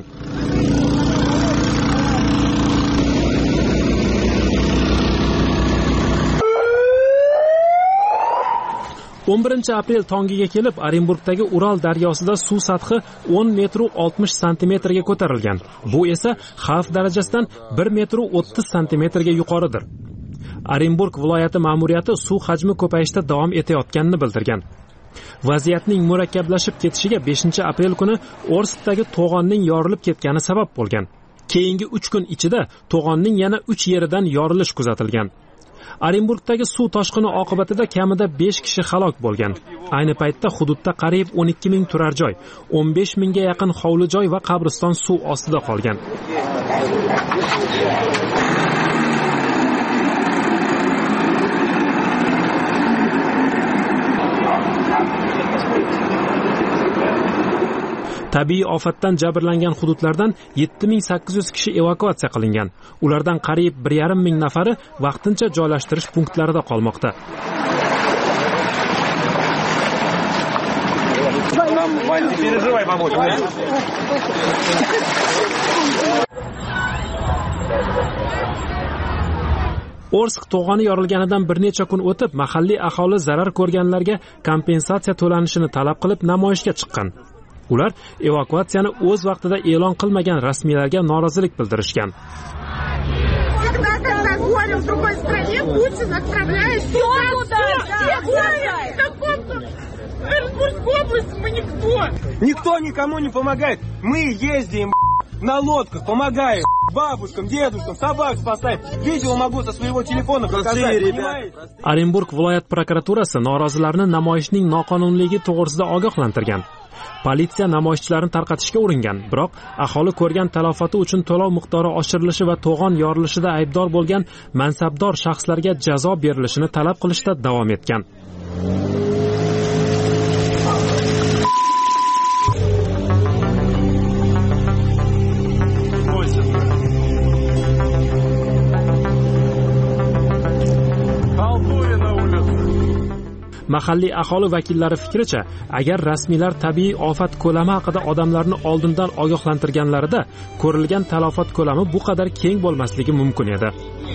o'n birinchi aprel tongiga kelib Orenburgdagi Ural daryosida suv sathi o'n metr oltmish santimetrga ko'tarilgan. Bu esa xavf darajasidan bir metr o'ttiz santimetrga yuqoridir. Orenburg viloyati ma'muriyati suv hajmi ko'payishda davom etayotganini bildirgan. Vaziyatning murakkablashib ketishiga beshinchi aprel kuni Orskdagi to'g'onning yorilib ketgani sabab bo'lgan. Keyingi uch kun ichida to'g'onning yana uch yeridan yorilish kuzatilgan. Orenburgdagi suv toshqini oqibatida kamida besh kishi halok bo'lgan. Ayni paytda hududda qariyb o'n ikki ming turar joy, o'n besh mingga yaqin hovli joy va qabriston suv ostida qolgan. Tabiiy ofatdan jabrlangan hududlardan yetti ming sakkiz yuz kishi evakuatsiya qilingan. Ulardan qariyb bir yarim ming nafari vaqtincha joylashtirish punktlarida qolmoqda. Orsk to'g'oni yorilganidan bir necha kun o'tib, mahalliy aholi zarar ko'rganlarga kompensatsiya to'lanishini talab qilib namoyishga chiqqan. Ular evakuatsiyani o'z vaqtida e'lon qilmagan rasmiylarga norozilik bildirishgan. Никто никому не помогает. Мы ездим на лодках, помогаем бабушкам, дедушкам, собак спасаем. Видео могу со своего телефона показать. Orenburg viloyat prokuraturasi norozilarni namoyishning noqonunligi to'g'risida ogohlantirgan. Politsiya namoyishchilarni tarqatishga uringan, biroq aholi ko'rgan talafoti uchun to'lov miqdori oshirilishi va to'g'on yorilishida aybdor bo'lgan mansabdor shaxslarga jazo berilishini talab qilishda davom etgan. Mahalliy aholi vakillari fikricha, agar rasmiylar tabiiy ofat ko'lami haqida odamlarni oldindan ogohlantirganlarida, ko'rilgan talafot ko'lami bu qadar keng bo'lmasligi mumkin edi.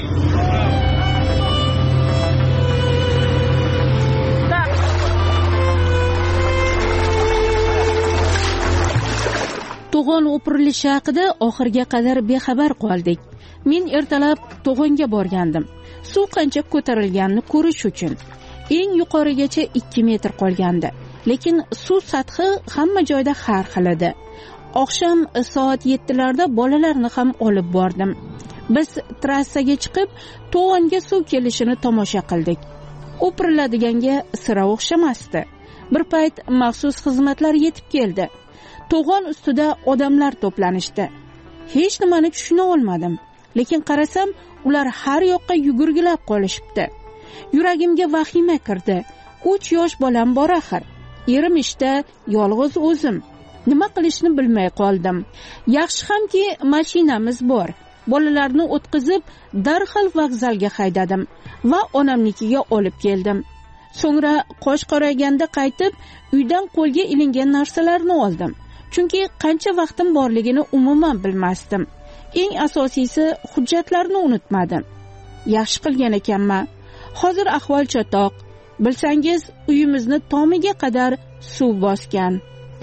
To'g'on o'pirilishi haqida oxirga qadar bexabar qoldik. Men ertalab to'g'onga borgandim. Suv qancha ko'tarilganini ko'rish uchun. Eng yuqorigacha ikki metr qolgandi, lekin suv sathi hamma joyda har xil edi. Oqshom soat yettilarda bolalarni ham olib bordim. Biz trassaga chiqib, to'g'onga suv kelishini tomosha qildik. O'piriladiganga sira o'xshamasdi. Bir payt maxsus xizmatlar yetib keldi. To'g'on ustida odamlar to'planishdi. Hech nimani tushuna olmadim, lekin qarasam, ular har yoqqa yugurgilab qolishibdi. Yuragimga vahima kirdi. uch yosh bolam bor axir. Erim ishda, yolg'iz o'zim. Nima qilishni bilmay qoldim. Yaxshi hamki mashinamiz bor. Bolalarni o'tkazib, darhol vokzalga haydadim va onamnikiga olib keldim. So'ngra qosh qorayganda qaytib, uydan qo'lga ilingan narsalarni oldim. Chunki qancha vaqtim borligini umuman bilmasdim. Eng asosiysi, hujjatlarni unutmadim. Yaxshi qilgan ekanman. Hozir ahvol chatoq. Bilsangiz, uyimizni tomiga qadar suv bosgan.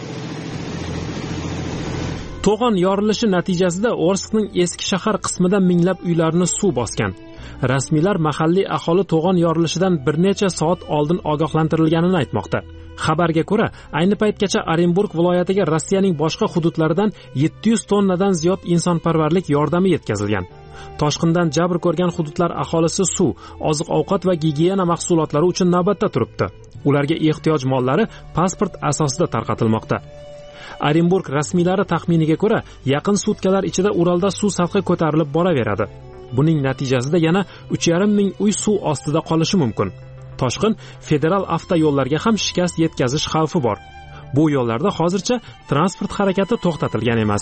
To'g'on yorilishi natijasida Orskning eski shahar qismida minglab uylarni suv bosgan. Rasmiylar mahalliy aholi to'g'on yorilishidan bir necha soat oldin ogohlantirilganini aytmoqda. Xabarga ko'ra, ayni paytgacha Orenburg viloyatiga Rossiyaning boshqa hududlaridan yetti yuz tonnadan ziyod insonparvarlik yordami yetkazilgan. Toshqindan jabr ko'rgan hududlar aholisi suv, oziq-ovqat va gigiyena mahsulotlari uchun navbatda turibdi. Ularga ehtiyoj mollari pasport asosida tarqatilmoqda. Orenburg rasmiylari taxminiga ko'ra, yaqin sutkalar ichida Uralda suv sathi ko'tarilib boraveradi. Buning natijasida yana uch yarim ming uy suv ostida qolishi mumkin. Toshqin federal avtoyo'llarga ham shikast yetkazish xavfi bor. Bu yo'llarda hozircha transport harakati to'xtatilgan emas.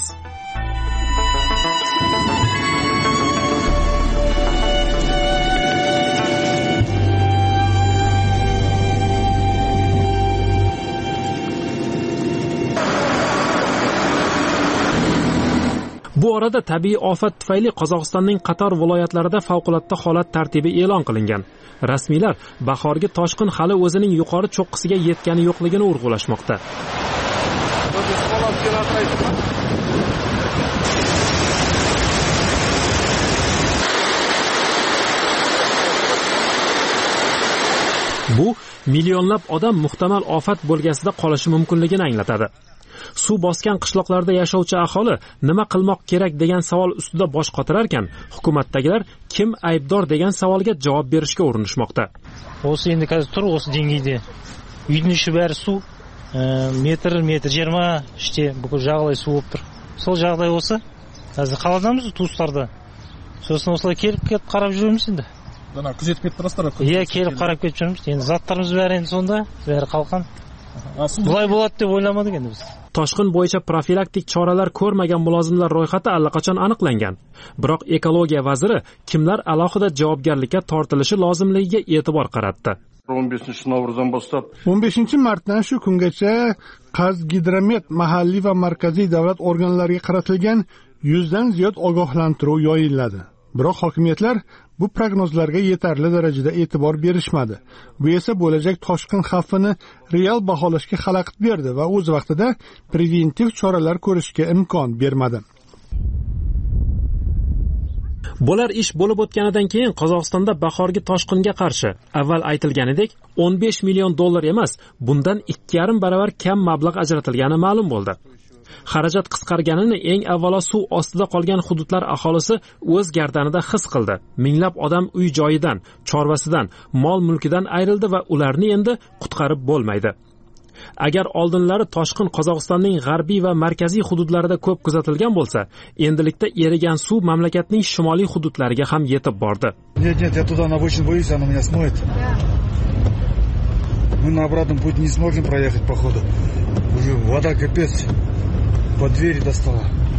Bu orada tabiiy ofat tufayli Qozog'istonning qator viloyatlarida favqulodda holat tartibi e'lon qilingan. Rasmiylar bahorgi toshqin hali o'zining yuqori cho'qqisiga yetgani yo'qligini urg'ulashmoqda. Bu millionlab odam muhtamal ofat bo'lgasida qolishi mumkinligini anglatadi. Suv bosgan qishloqlarda yashovchi aholi nima qilmoq kerak degan savol ustida bosh qotirar ekan, hukumatdagilar kim aybdor degan savolga javob berishga urinishmoqda. O'si endi hozir tur o'si dengiyda. Uyning ishi bari suv, metr, metr yigirma ishte bu жағалай suv bo'lib tur. Сол жағдай olsa, hozir qaladamiz tuuslarda. So'sini oslar kelib kelib qarab жүрміз endi. Mana kuzatib ketib turasizlar. Iya, kelib qarab ketib жүрміз. Endi zatlarimiz bari endi sonda, bari qalqan. Bunday bo'ladi deb o'ylamadik endi biz. Toshqin bo'yicha profilaktik choralar ko'rmagan mulozimlar ro'yxati allaqachon aniqlangan. Biroq ekologiya vaziri kimlar alohida javobgarlikka tortilishi lozimligiga e'tibor qaratdi. o'n beshinchi martdan shu kungacha Qazgidromet mahalliy va markaziy davlat organlariga qaratilgan yuzdan ziyod ogohlantiruv yoyiladi. Biroq hokimiyatlar bu prognozlarga yetarli darajada e'tibor berishmadi. Bu esa bo'lajak toshqin xavfini real baholashga xalaqit berdi va o'z vaqtida preventiv choralar ko'rishga imkon bermadi. Bo'lar ish bo'lib o'tganidan keyin Qozog'istonda bahorgi toshqinga qarshi avval aytilganidek o'n besh million dollar emas, bundan ikki yarim baravar kam mablag' ajratilgani ma'lum bo'ldi. Xarajat qisqarganini eng avvalo suv ostida qolgan hududlar aholisi o'z gardanida his qildi. Minglab odam uy joyidan, chorvasidan, mol-mulkidan ayrildi va ularni endi qutqarib bo'lmaydi. Agar oldinlari toshqin Qozog'istonning g'arbiy va markaziy hududlarida ko'p kuzatilgan bo'lsa, endilikda erigan suv mamlakatning shimoliy hududlariga ham yetib bordi. Нет, нет, я туда на очень боюсь, она меня смоет. Мы на обратном пути не сможем проехать, походу. Уже вода капец. Под двери достала.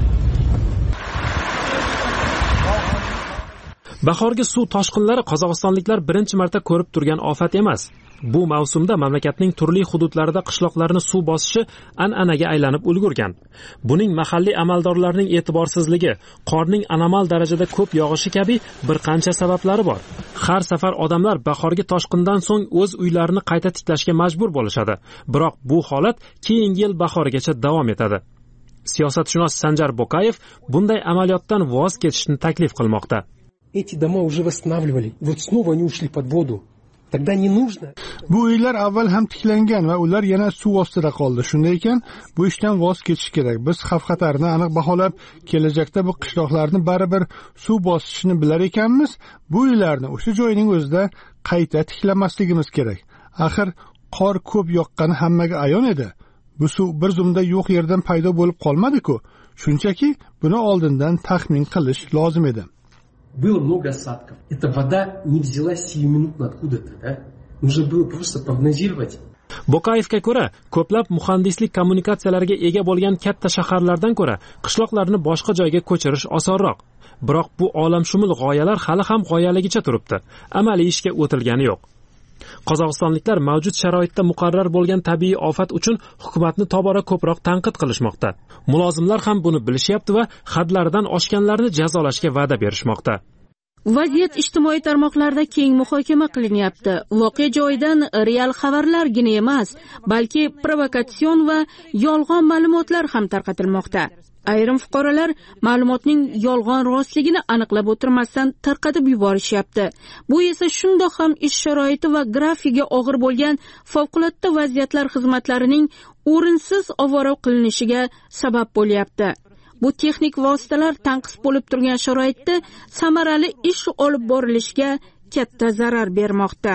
Bahorgi suv toshqinlari qozog'istonliklar birinchi marta ko'rib turgan ofat emas. Bu mavsumda mamlakatning turli hududlarida qishloqlarni suv bosishi an'anaga aylanib ulgurgan. Buning mahalliy amaldorlarning e'tiborsizligi, qorning anomal darajada ko'p yog'ishi kabi bir qancha sabablari bor. Har safar odamlar bahorgi toshqindan so'ng o'z uylarini qayta tiklashga majbur bo'lishadi. Biroq bu holat keyingi yil bahorigacha davom etadi. Siyosatshunos Sanjar Bokayev bunday amaliyotdan voz kechishni taklif qilmoqda. Эти дома уже восстанавливали. Вот снова они ушли под воду. Тогда не нужно. Bu uylar avval ham tiklangan va ular yana suv ostida qoldi. Shunday ekan, bu ishdan voz kechish kerak. Biz xavf-xatarni aniq baholab, kelajakda bu qishloqlarni baribir suv bosishini bilar ekanmiz, bu uylarni o'sha joyning o'zida qayta tiklamasligimiz kerak. Axir qor ko'p yoqqani hammaga ayon edi. Bu suv bir zumda yo'q yerdan paydo bo'lib qolmadi-ku. Shunchaki buni oldindan taxmin qilish lozim edi. Было много осадков. Эта вода не взялась сиюминутно откуда-то, да? Нужно было просто прогнозировать. Bokayevga ko'ra, ko'plab muhandislik kommunikatsiyalariga ega bo'lgan katta shaharlardan ko'ra qishloqlarni boshqa joyga ko'chirish osonroq. Biroq bu olamshumul g'oyalar hali ham g'oyaligicha turibdi. Amaliy ishga o'tilgani yo'q. Qozog'istonliklar mavjud sharoitda muqarrar bo'lgan tabiiy ofat uchun hukumatni tobora ko'proq tanqid qilishmoqda. Mulozimlar ham buni bilishyapti va hadlaridan oshganlarni jazolashga va'da berishmoqda. Vaziyat ijtimoiy tarmoqlarda keng muhokama qilinyapti. Voqea joyidan real xabarlargina emas, balki provokatsion va yolg'on ma'lumotlar ham tarqatilmoqda. Ayrim fuqarolar ma'lumotning yolg'on rostligini aniqlab o'tirmasdan tarqatib yuborishyapti. Bu esa shundoq ham ish sharoiti va grafigi og'ir bo'lgan favqulodda vaziyatlar xizmatlarining o'rinsiz ovora qilinishiga sabab bo'lyapti. Bu texnik vositalar tanqis bo'lib turgan sharoitda samarali ish olib borilishiga katta zarar bermoqda.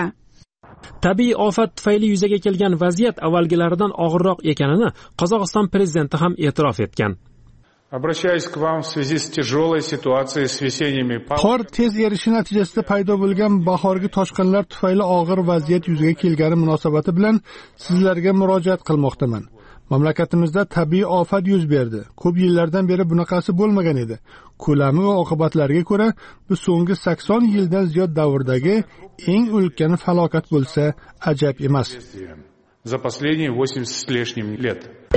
Tabiiy ofat tufayli yuzaga kelgan vaziyat avvalgilaridan og'irroq ekanini Qozog'iston prezidenti ham e'tirof etgan. Обращаюсь к вам в связи с тяжелой ситуацией с весенними qor tez erishi natijasida paydo bo'lgan bahorgi toshqinlar tufayli og'ir vaziyat yuzaga kelgani munosabati bilan sizlarga murojaat qilmoqdaman. Mamlakatimizda tabiiy ofat yuz berdi. Ko'p yillardan beri bunaqasi bo'lmagan edi. Ko'lami va oqibatlariga ko'ra bu so'nggi sakson yildan ziyod davrdagi eng ulkan falokat bo'lsa ajab emas. За последние восемьдесят с лишним лет.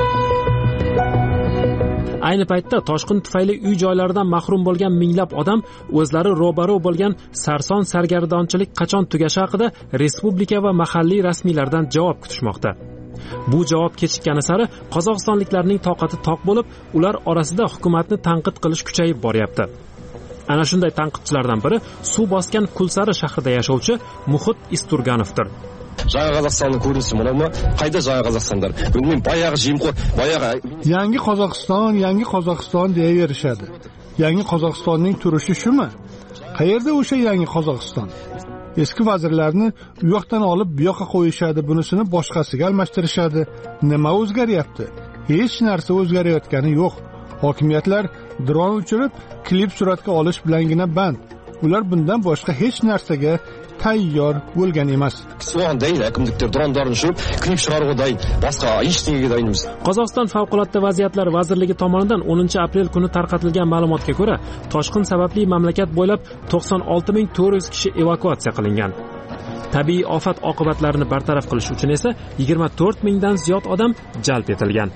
Ayni paytda toshqin tufayli uy joylaridan mahrum bo'lgan minglab odam o'zlari ro'baro bo'lgan sarson sargardonchilik qachon tugashi haqida respublika va mahalliy rasmiylardan javob kutishmoqda. Bu javob kechikkani sari qozog'istonliklarning toqati toq bo'lib, ular orasida hukumatni tanqid qilish kuchayib boryapti. Ana shunday tanqidchilardan biri suv bosgan Kulsari shahrida yashovchi Muhit Isturganovdir. Жаңа Қазақстанның көрінісі мынау ма? Қайда жаңа Қазақстандар? Мен баяғы жемқор, баяғы Yangi Qozog'iston, yangi Qozog'iston deyaverishadi. Yangi Qozog'istonning turishi shumi? Qayerda o'sha yangi Qozog'iston? Eski vazirlarni u yoqdan olib bu yoqqa qo'yishadi, bunisini boshqasiga almashtirishadi. Nima o'zgaryapti? Hech narsa o'zgarayotgani yo'q. Hokimiyatlar dron uchirib, klip suratga olish bilangina band. Ular bundan boshqa hech narsaga tayyor bo'lgan emas. So'g'an dayın әкімдіктер дронларын жүріп, klip шығаруға дайын, басқа ештеңеге дайынмыз. Qozog'iston favqulodda vaziyatlar vazirligi tomonidan o'ninchi aprel kuni tarqatilgan ma'lumotga ko'ra, toshqin sababli mamlakat bo'ylab to'qson olti ming to'rt yuz kishi evakuatsiya qilingan. Tabiiy ofat oqibatlarini bartaraf qilish uchun esa yigirma to'rt mingdan ziyod odam jalb etilgan.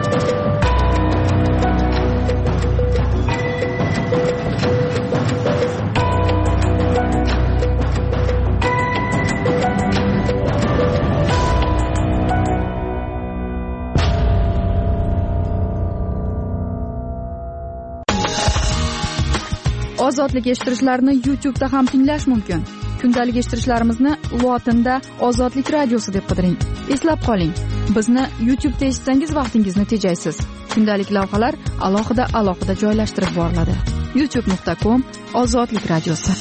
Ozodlik eshittirishlarni YouTube da ham tinglash mumkin. Kundalik eshittirishlarimizni lotinda Ozodlik radiosi deb qidiring. Eslab qoling, bizni YouTube'da eshitsangiz vaqtingizni tejaysiz. Kundalik lavhalar alohida alohida joylashtirib boriladi. youtube nuqta com Ozodlik radiosi.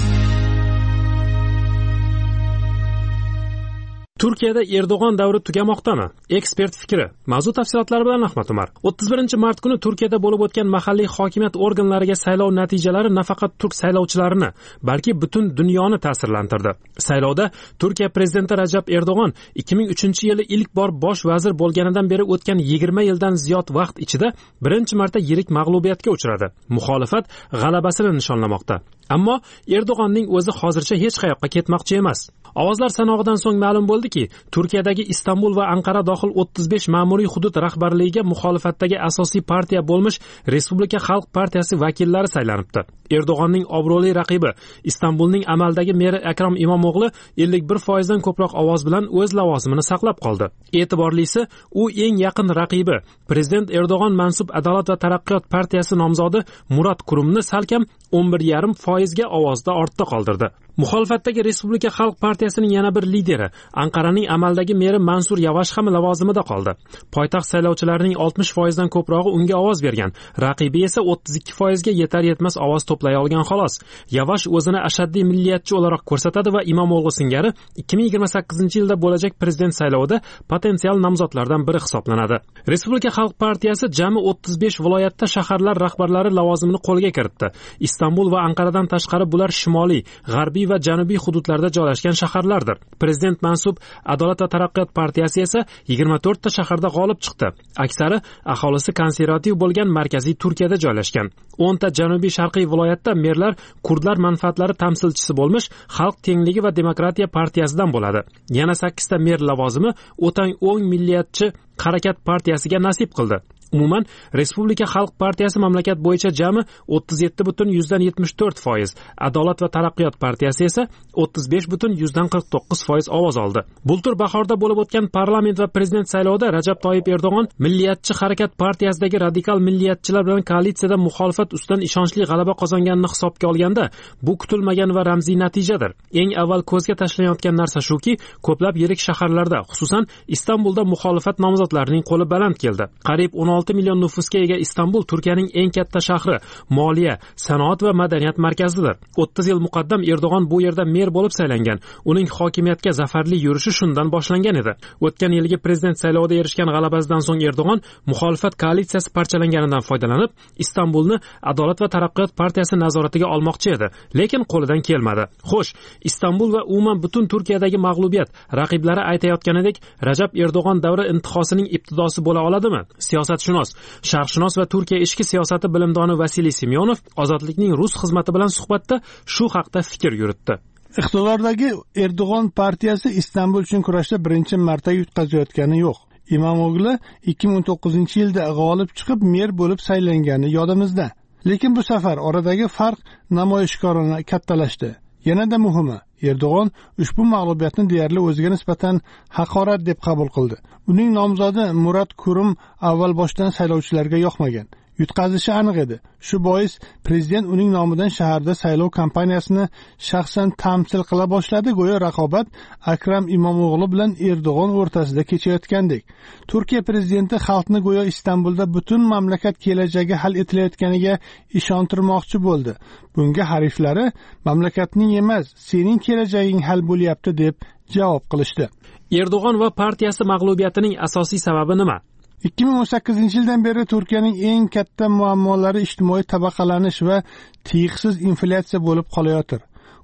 Turkiyada Erdo'g'on davri tugamoqdami? Ekspert fikri. Mavzu tafsilotlari bilan Ahmad Umar. o'ttiz birinchi mart kuni Turkiyada bo'lib o'tgan mahalliy hokimiyat organlariga saylov natijalari nafaqat turk saylovchilarini, balki butun dunyoni ta'sirlantirdi. Saylovda Turkiya prezidenti Rajab Erdo'g'on ikki ming uchinchi yili ilk bor bosh vazir bo'lganidan beri o'tgan yigirma yildan ziyod vaqt ichida birinchi marta yirik mag'lubiyatga uchradi. Muxolifat g'alabasini nishonlamoqda. Ammo Erdo'g'onning o'zi hozircha hech qayoqqa ketmoqchi emas. Ovozlar sanog'idan so'ng ma'lum bo'ldiki, Turkiyadagi Istanbul va Anqara dohil o'ttiz besh ma'muriy hudud rahbarligiga muxolifatdagi asosiy partiya bo'lmish Respublika Xalq partiyasi vakillari saylanibdi. Erdo'g'onning obro'li raqibi Istanbulning amaldagi meri Akrom Imomo'g'li ellik bir foiz dan ko'proq ovoz bilan o'z lavozimini saqlab qoldi. E'tiborlisi, u eng yaqin raqibi prezident Erdo'g'on mansub Adolat va taraqqiyot partiyasi nomzodi Murat Kurumni salkam o'n bir yarim foizga ovozda ortda qoldirdi. Muxolifatdagi Respublika Xalq partiyasining yana bir lideri Anqaraning amaldagi meri Mansur Yavash ham lavozimida qoldi. Poytaxt saylovchilarining oltmish foiz dan ko'prog'i unga ovoz bergan. Raqibi esa o'ttiz ikki foiz ga yetar yetmas ovoz to'play olgan xolos. Yavash o'zini ashaddiy milliyatchi o'laroq ko'rsatadi va Imomo'g'li singari ikki ming yigirma sakkizinchi yilda bo'lajak prezident saylovida potensial nomzodlardan biri hisoblanadi. Respublika Xalq partiyasi jami o'ttiz besh viloyatda shaharlar rahbarlari lavozimini qo'lga kiritdi. Istanbul va Anqaradan tashqari bular shimoliy, g'arbiy va janubiy hududlarda joylashgan shaharlardir. Prezident mansub Adolat va taraqqiyot partiyasi esa yigirma to'rt ta shaharda g'olib chiqdi. Aksari aholisi konservativ bo'lgan markaziy Turkiyada joylashgan. o'n ta janubiy sharqiy viloyatda merlar kurdlar manfaatlari tamsilchisi bo'lmish Xalq tengligi va demokratiya partiyasidan bo'ladi. Yana sakkiz ta mer lavozimi o'tang o'ng milliyatchi harakat partiyasiga nasib qildi. Umuman Respublika Xalq partiyasi mamlakat bo'yicha jami o'ttiz yetti butun yuzdan yetmish to'rt foiz, Adolat va taraqqiyot partiyasi esa o'ttiz besh butun yuzdan qirq to'qqiz foiz ovoz oldi. Bultur bahorda bo'lib o'tgan parlament va prezident saylovida Rajab Toyyib Erdo'g'on Milliyatchi harakat partiyasidagi radikal milliyatchilar bilan koalitsiyada muxolifat ustidan ishonchli g'alaba qozonganini hisobga olganda, bu kutilmagan va ramziy natijadir. Eng avval ko'zga tashlanayotgan narsa shuki, ko'plab yirik shaharlarda, xususan Istanbulda muxolifat nomzodlarining qo'li baland keldi. Qariyb o'n olti million nufusga ega Istanbul Turkiyaning eng katta shahri, moliya, sanoat va madaniyat markazidir. o'ttiz yil muqaddam Erdo'g'on bu yerda mer bo'lib saylangan. Uning hokimiyatga zafarli yurishi shundan boshlangan edi. O'tgan yilgi prezident saylovida erishgan g'alabasidan so'ng Erdo'g'on muxolifat koalitsiyasi parchalanganidan foydalanib, Istanbulni Adolat va taraqqiyot partiyasi nazoratiga olmoqchi edi, lekin qo'lidan kelmadi. Xo'sh, Istanbul va umuman butun Turkiyadagi mag'lubiyat raqiblari aytayotganidek Rajab Erdo'g'on davri intihosining ibtidosi bo'la oladimi? Siyosatshunos, sharqshunos va Turkiya ichki siyosati bilimdoni Vasiliy Semyonov Ozodlikning rus xizmati bilan suhbatda shu haqda fikr yuritdi. Iqtidordagi Erdo'g'on partiyasi Istanbul uchun kurashda birinchi marta yutqazayotgani yo'q. Imomo'g'li ikki ming o'n to'qqizinchi yilda g'olib chiqib mer bo'lib saylangani yodimizda. Lekin bu safar oradagi farq namoyishkorona kattalashdi. Yanada muhimi, Erdo'g'on ushbu mag'lubiyatni deyarli o'ziga nisbatan haqorat deb qabul qildi. Uning nomzodi Murat Kurum avval boshdan saylovchilarga yoqmagan. Yutqazishi aniq edi. Shu bois prezident uning nomidan shaharda saylov kampaniyasini shaxsan tamsil qila boshladi. Go'yo raqobat Akram Imomo'g'li bilan Erdo'g'on o'rtasida kechayotgandek. Turkiya prezidenti xalqni go'yo Istanbulda butun mamlakat kelajagi hal etilayotganiga ishontirmoqchi bo'ldi. Bunga hariflari mamlakatning emas, sening kelajaging hal bo'lyapti deb javob qilishdi. Erdo'g'on va partiyasi mag'lubiyatining asosiy sababi nima? ikki ming o'n sakkizinchi yildan beri Turkiyaning eng katta muammolari ijtimoiy tabaqalanish va tiyiqsiz inflyatsiya bo'lib qolayotir.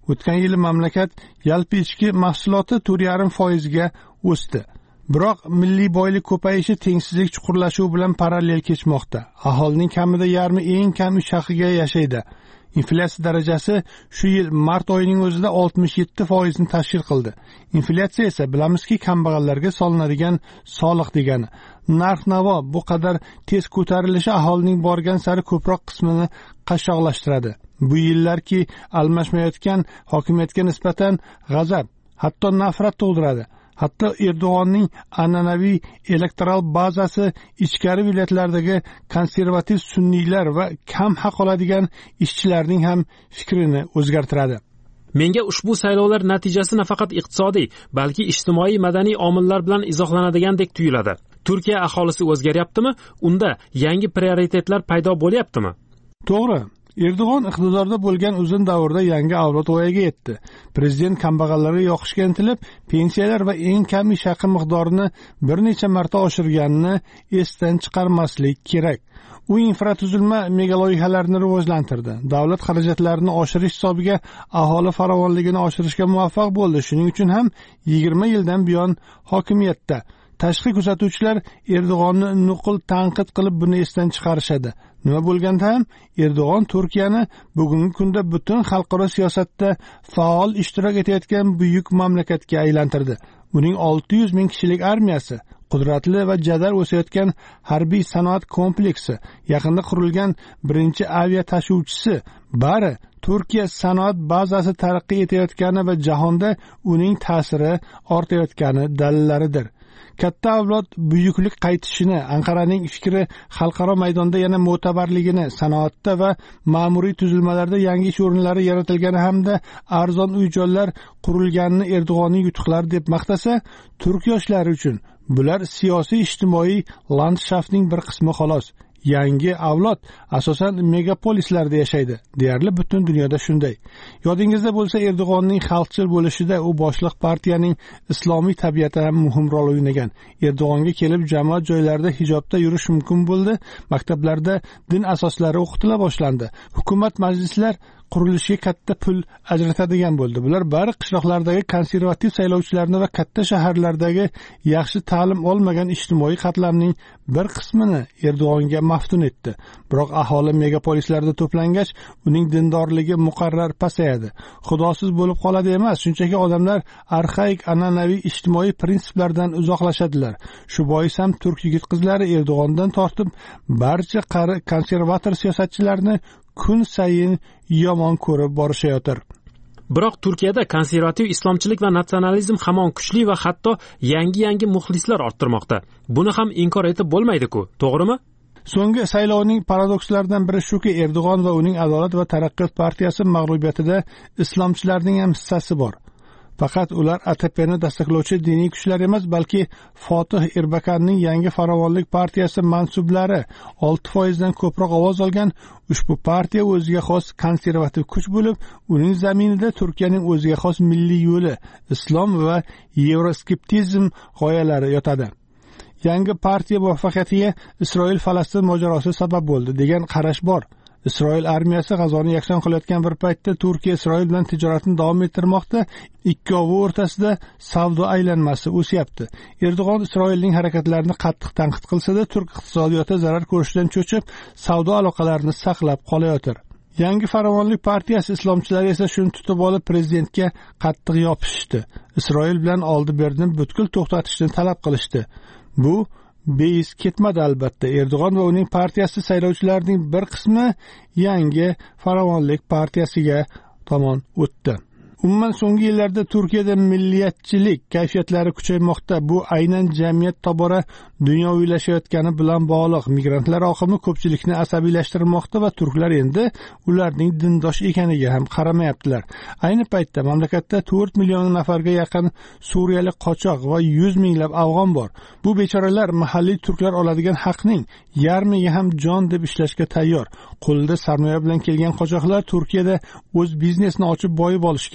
O'tgan yili mamlakat yalpi ichki mahsuloti to'rt yarim foizga o'sdi. Biroq milliy boylik ko'payishi tengsizlik chuqurlashuvi bilan parallel kechmoqda. Aholining kamida yarmi eng kam uch haqiga yashaydi. Inflyatsiya darajasi shu yil mart oyining o'zida oltmish yetti foizni tashkil qildi. Inflyatsiya esa bilamizki, kambag'allarga solinadigan soliq degani. Narx-navo bu qadar tez ko'tarilishi aholining borgan sari ko'proq qismini qashshoqlashtiradi. Bu yillarki almashmayotgan hokimiyatga nisbatan g'azab, hatto nafrat tug'diradi. Hatto Erdo'g'onning an'anaviy elektoral bazasi ichkari viloyatlardagi konservativ sunniylar va kam haq oladigan ishchilarning ham fikrini o'zgartiradi. Menga ushbu saylovlar natijasi nafaqat iqtisodiy, balki ijtimoiy madaniy omillar bilan izohlanadigandek tuyuladi. Turkiya aholisi o'zgaryaptimi? Unda yangi prioritetlar paydo bo'lyaptimi? To'g'ri. Erdo'g'on iqtidorda bo'lgan uzun davrda yangi avlod voyaga yetdi. Prezident kambag'allarga yoqishga intilib, pensiyalar va eng kam ish haqi miqdorini bir necha marta oshirganini esdan chiqarmaslik kerak. U infratuzilma megaloyihalarni rivojlantirdi. Davlat xarajatlarini oshirish hisobiga aholi farovonligini oshirishga muvaffaq bo'ldi. Shuning uchun ham yigirma yildan buyon hokimiyatda. Tashqi kuzatuvchilar Erdo'g'onni nuqul tanqid qilib buni esdan chiqarishadi. Nima bo'lganda ham Erdo'g'on Turkiyani bugungi kunda butun xalqaro siyosatda faol ishtirok etayotgan buyuk mamlakatga aylantirdi. Uning olti yuz ming kishilik armiyasi, qudratli va jadal o'sayotgan harbiy sanoat kompleksi, yaqinda qurilgan birinchi avia tashuvchisi bari Turkiya sanoat bazasi taraqqiy etayotgani va jahonda uning ta'siri ortayotgani dalillaridir. Katta avlod buyuklik qaytishini, Anqaraning fikri xalqaro maydonda yana mo'tabarligini, sanoatda va ma'muriy tuzilmalarda yangi ish o'rinlari yaratilgani hamda arzon uy-joylar qurilganini Erdo'g'onning yutuqlari deb maqtasa, turk yoshlari uchun bular siyosiy ijtimoiy landshaftning bir qismi xolos. Yangi avlod asosan megapolislarda yashaydi. Deyarli butun dunyoda shunday. Yodingizda bo'lsa, Erdo'g'onning xalqchil bo'lishida u boshliq partiyaning islomiy tabiati ham muhim rol o'ynagan. Erdo'g'onga kelib jamoat joylarida hijobda yurish mumkin bo'ldi. Maktablarda din asoslari o'qitila boshlandi. Hukumat majlislar qurilishiga katta pul ajratadigan bo'ldi. Bular bari qishloqlardagi konservativ saylovchilarni va katta shaharlardagi yaxshi ta'lim olmagan ijtimoiy qatlamning bir qismini Erdo'g'onga maftun etdi. Biroq aholi megapolislarda to'plangach, uning dindorligi muqarrar pasayadi. Xudosiz bo'lib qoladi emas, shunchaki odamlar arxaik an'anaviy ijtimoiy prinsiplardan uzoqlashadilar. Shu bois ham turk yigit-qizlari Erdo'g'ondan tortib barcha qari konservator siyosatchilarni kun sayin yomon ko'rib borishayotir. Biroq Turkiyada konservativ islomchilik va natsionalizm hamon kuchli va hatto yangi-yangi muxlislar orttirmoqda. Buni ham inkor etib bo'lmaydi-ku, to'g'rimi? So'nggi saylovning paradokslaridan biri shuki, Erdo'g'on va uning Adolat va taraqqiyot partiyasi mag'lubiyatida islomchilarning ham hissasi bor. Faqat ular A T P'ni dastaklovchi diniy kuchlar emas, balki Fotih Erbakanning yangi farovonlik partiyasi mansublari olti foizdan ko'proq ovoz olgan. Ushbu partiya o'ziga xos konservativ kuch bo'lib, uning zaminida Turkiyaning o'ziga xos milliy yo'li, islom va yevroskeptizm g'oyalari yotadi. Yangi partiya muvaffaqiyatiga Isroil-Falastin mojarosi sabab bo'ldi degan qarash bor. Isroil armiyasi G'azoni yakson qilayotgan bir paytda Turkiya Isroil bilan tijoratni davom ettirmoqda, ikkovi o'rtasida savdo aylanmasi o'syapti. Erdo'g'on Isroilning harakatlarini qattiq tanqid qilsa-da, turk iqtisodiyoti zarar ko'rishdan cho'chib, savdo aloqalarini saqlab qolayotir. Yangi farovonlik partiyasi islomchilari esa shuni tutib olib prezidentga qattiq yopishishdi. Isroil bilan oldi-berni butkul to'xtatishni talab qilishdi. Bu beis ketmadi albatta. Erdo'g'on va uning partiyasi saylovchilarining bir qismi yangi farovonlik partiyasiga tomon o'tdi. Umuman so'nggi yillarda Turkiyada milliyatchilik kayfiyatlari kuchaymoqda. Bu aynan jamiyat tobora dunyoviylashayotgani bilan bog'liq. Migrantlar oqimi ko'pchilikni asabiylashtirmoqda va turklar endi ularning dindosh ekaniga ham qaramayaptilar. Ayni paytda mamlakatda to'rt million nafarga yaqin suriyalik qochoq va yuz minglab afg'on bor. Bu bechoralar mahalliy turklar oladigan haqning yarmiga ham jon deb ishlashga tayyor. Qo'lida sarmoya bilan kelgan qochoqlar Turkiyada o'z biznesini ochib boyib olishgan.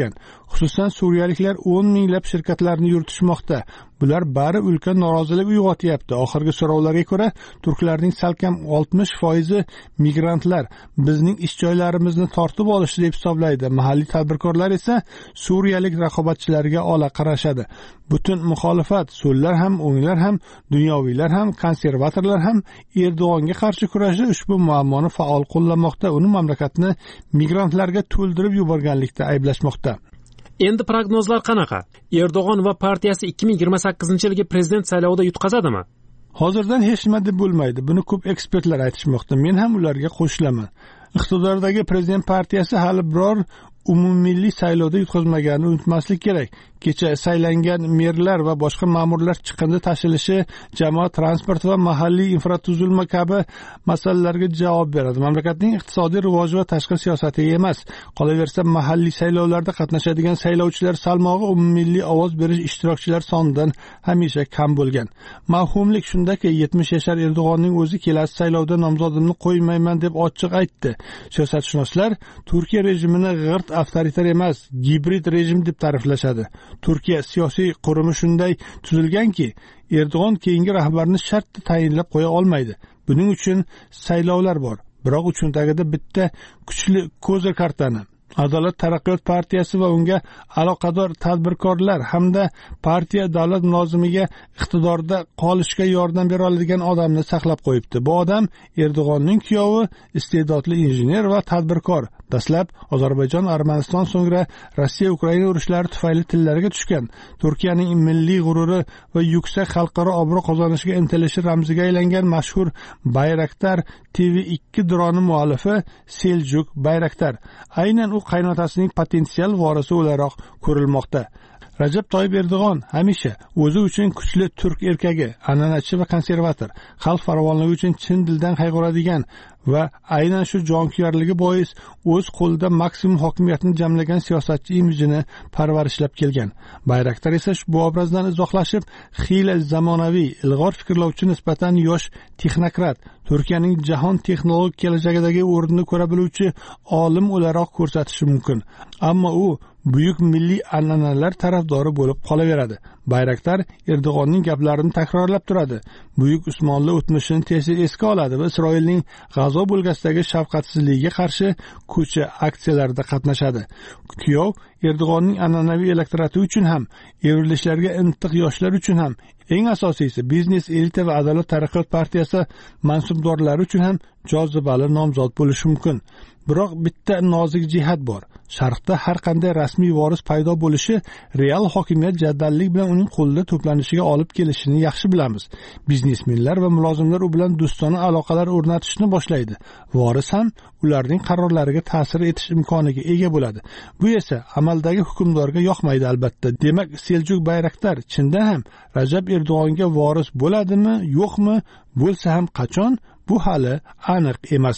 tushgan. Xususan suriyaliklar o'n minglab shirkatlarni yuritishmoqda. Bular bari ulkan norozilik uyg'otyapti. Oxirgi so'rovlarga ko'ra, turklarning salkam oltmish foizi migrantlar bizning ish joylarimizni tortib olishdi deb hisoblaydi. Mahalliy tadbirkorlar esa suriyalik raqobatchilarga ola qarashadi. Butun muxolifat, so'llar ham, o'nglar ham, dunyoviylar ham, konservatorlar ham Erdo'g'onga qarshi kurashda ushbu muammoni faol qo'llamoqda. Uni mamlakatni migrantlarga to'ldirib yuborganlikda ayblashmoqda. Endi prognozlar qanaqa? Erdo'g'on va partiyasi ikki ming yigirma sakkizinchi yilgi prezident saylovida yutqazadimi? Hozirdan hech nima deb bo'lmaydi. Buni ko'p ekspertlar aytishmoqda. Men ham ularga qo'shilaman. Iqtidordagi prezident partiyasi hali biror umummilliy saylovda yutqazmaganini unutmaslik kerak. Kecha saylangan merlar va boshqa ma'murlar chiqindi tashilishi, jamoat transporti va mahalliy infratuzilma kabi masalalarga javob beradi. Mamlakatning iqtisodiy rivoji va tashqi siyosatiga emas. Qolaversa, mahalliy saylovlarda qatnashadigan saylovchilar salmog'i umummilliy ovoz berish ishtirokchilar sonidan hamisha kam bo'lgan. Mavhumlik shundaki, yetmish yashar Erdo'g'onning o'zi kelasi saylovda nomzodimni qo'ymayman deb ochiq aytdi. Siyosatshunoslar Turkiya rejimini g'irt avtoritar emas, gibrid rejim deb ta'riflashadi. Turkiya siyosiy qurumi shunday tuzilganki, Erdo'g'on keyingi rahbarni shart tayinlab qo'ya olmaydi. Buning uchun saylovlar bor. Biroq uchundagida bitta kuchli ko'zir kartani Adolat taraqqiyot partiyasi va unga aloqador tadbirkorlar hamda partiya davlat mulozimiga iqtidorda qolishga yordam bera oladigan odamni saqlab qo'yibdi. Bu odam Erdo'g'onning kuyovi, iste'dodli injener va tadbirkor. Dastlab Ozarbayjon, Armaniston, so'ngra Rossiya Ukraina urushlari tufayli tillariga tushgan. Turkiyaning milliy g'ururi va yuksak xalqaro obro' qozonishiga intilishi ramziga aylangan mashhur Bayraktar T V ikki droni muallifi Seljuk Bayraktar aynan u qaynotasining potensial vorisi o'laroq ko'rilmoqda. Rajab Toyyib Erdo'g'on hamisha o'zi uchun kuchli turk erkagi, an'anachi va konservator, xalq farovonligi uchun chin dildan qayg'uradigan va aynan shu jonkuyarligi bois o'z qo'lida maksimum hokimiyatni jamlagan siyosatchi imijini parvarishlab kelgan. Bayraktar esa bu obrazdan izohlashib, xiyla zamonaviy, ilg'or fikrlovchi nisbatan yosh texnokrat, Turkiyaning jahon texnologik kelajagidagi o'rnini ko'ra biluvchi olim o'laroq ko'rsatishi mumkin. Ammo u buyuk milliy an'analar tarafdori bo'lib qolaveradi. Bayraktar Erdo'g'onning gaplarini takrorlab turadi. Buyuk Usmonli o'tmishini tez esga oladi va Isroilning G'azo bo'lgasidagi shafqatsizligiga qarshi ko'cha aksiyalarida qatnashadi. Kuyov Erdo'g'onning an'anaviy elektorati uchun ham, evrilishlarga intiq yoshlar uchun ham, eng asosiysi biznes elita va Adolat taraqqiyot partiyasi mansubdorlari uchun ham jozibali nomzod bo'lishi mumkin. Biroq bitta nozik jihat bor. Sharqda har qanday rasmiy voris paydo bo'lishi real hokimiyat jaddallik bilan uning qo'lida to'planishiga olib kelishini yaxshi bilamiz. Biznesmenlar va mulozimlar u bilan do'stona aloqalar o'rnatishni boshlaydi. Voris ham ularning qarorlariga ta'sir etish imkoniga ega bo'ladi. Bu esa amaldagi hukmdorga yoqmaydi albatta. Demak, Seljuk Bayraktar chindan ham Rajab Erdo'g'onga voris bo'ladimi, yo'qmi? Bo'lsa ham qachon? Bu hali aniq emas.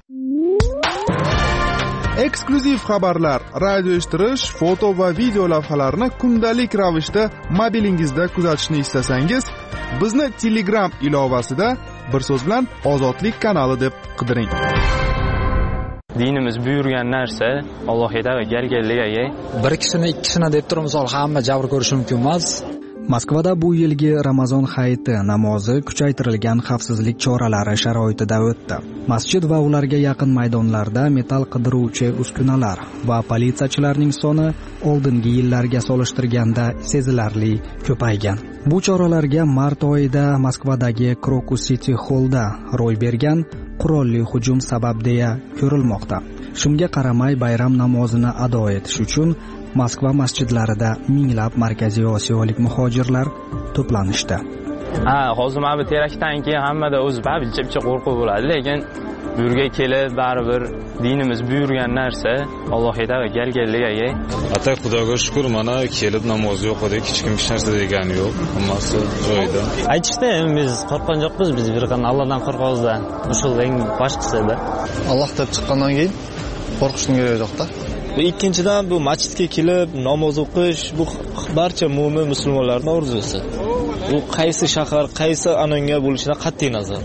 Eksklyuziv xabarlar, radio eshittirish, foto va video lavhalarni kundalik ravishda mobilingizda kuzatishni istasangiz, bizni Telegram ilovasida bir so'z bilan Ozodlik kanali deb qidiring. Dinimiz buyurgan narsa Allohga va galgalligiga. Bir kishini ikkisini deb turib misol hamma jabr ko'rishi mumkin emas. Moskvada bu yilgi Ramazon hayiti namozi kuchaytirilgan xavfsizlik choralari sharoitida o'tdi. Masjid va ularga yaqin maydonlarda metal qidiruvchi uskunalar va politsiyachilarning soni oldingi yillarga solishtirganda sezilarli ko'paygan. Bu choralarga mart oyida Moskvadagi Krokus City Hallda ro'y bergan qurolli hujum sabab deya ko'rilmoqda. Shunga qaramay bayram namozini ado etish uchun Moskva masjidlarida minglab markaziy osiyolik muhojirlar to'planishdi. Ha, hozir mana bu teraktdan keyin hammada o'zi babilcha-bicha qo'rquv bo'ladi, lekin bu yerga kelib baribir dinimiz buyurgan narsa Allohga va galgalligiga. Ata Xudoga shukr, mana kelib namoz o'qidik, hech kim hech narsa degani yo'q, hammasi joyida. Aytishda biz qo'rqgan yo'qmiz, biz bir qanday Allohdan qo'rqamiz-da. Shu eng boshqasida. Alloh deb chiqqandan keyin qo'rqishning keragi yo'q-da. Ikkinchidan bu masjidga kelib namoz o'qish bu barcha mu'min musulmonlarning orzusi. Bu qaysi shahar, qaysi anonga bo'lishidan qat'iy nazar.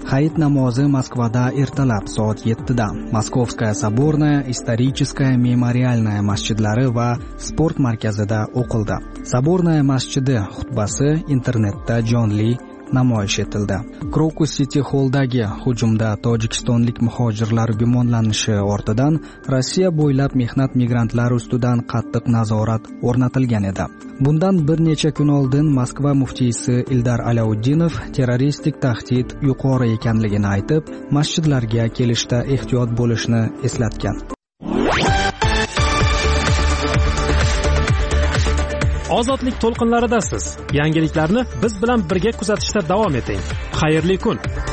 Hayit namozi Moskvada ertalab soat yettida Moskovskaya Sabornaya, Историческая, Memorialnaya masjidlari va sport markazida o'qildi. Sabornaya masjidi xutbasi internetda jonli namoyish etildi. Krokus City Hall'dagi hujumda tojikistonlik muhojirlar gumonlanishi ortidan Rossiya bo'ylab mehnat migrantlari ustidan qattiq nazorat o'rnatilgan edi. Bundan bir necha kun oldin Moskva muftiysi Ildar Alauddinov terroristik tahdid yuqori ekanligini aytib, masjidlarga kelishda ehtiyot bo'lishni eslatgan. Ozodlik to'lqinlaridasiz. Yangiliklarni biz bilan birga kuzatishda davom eting. Xayrli kun.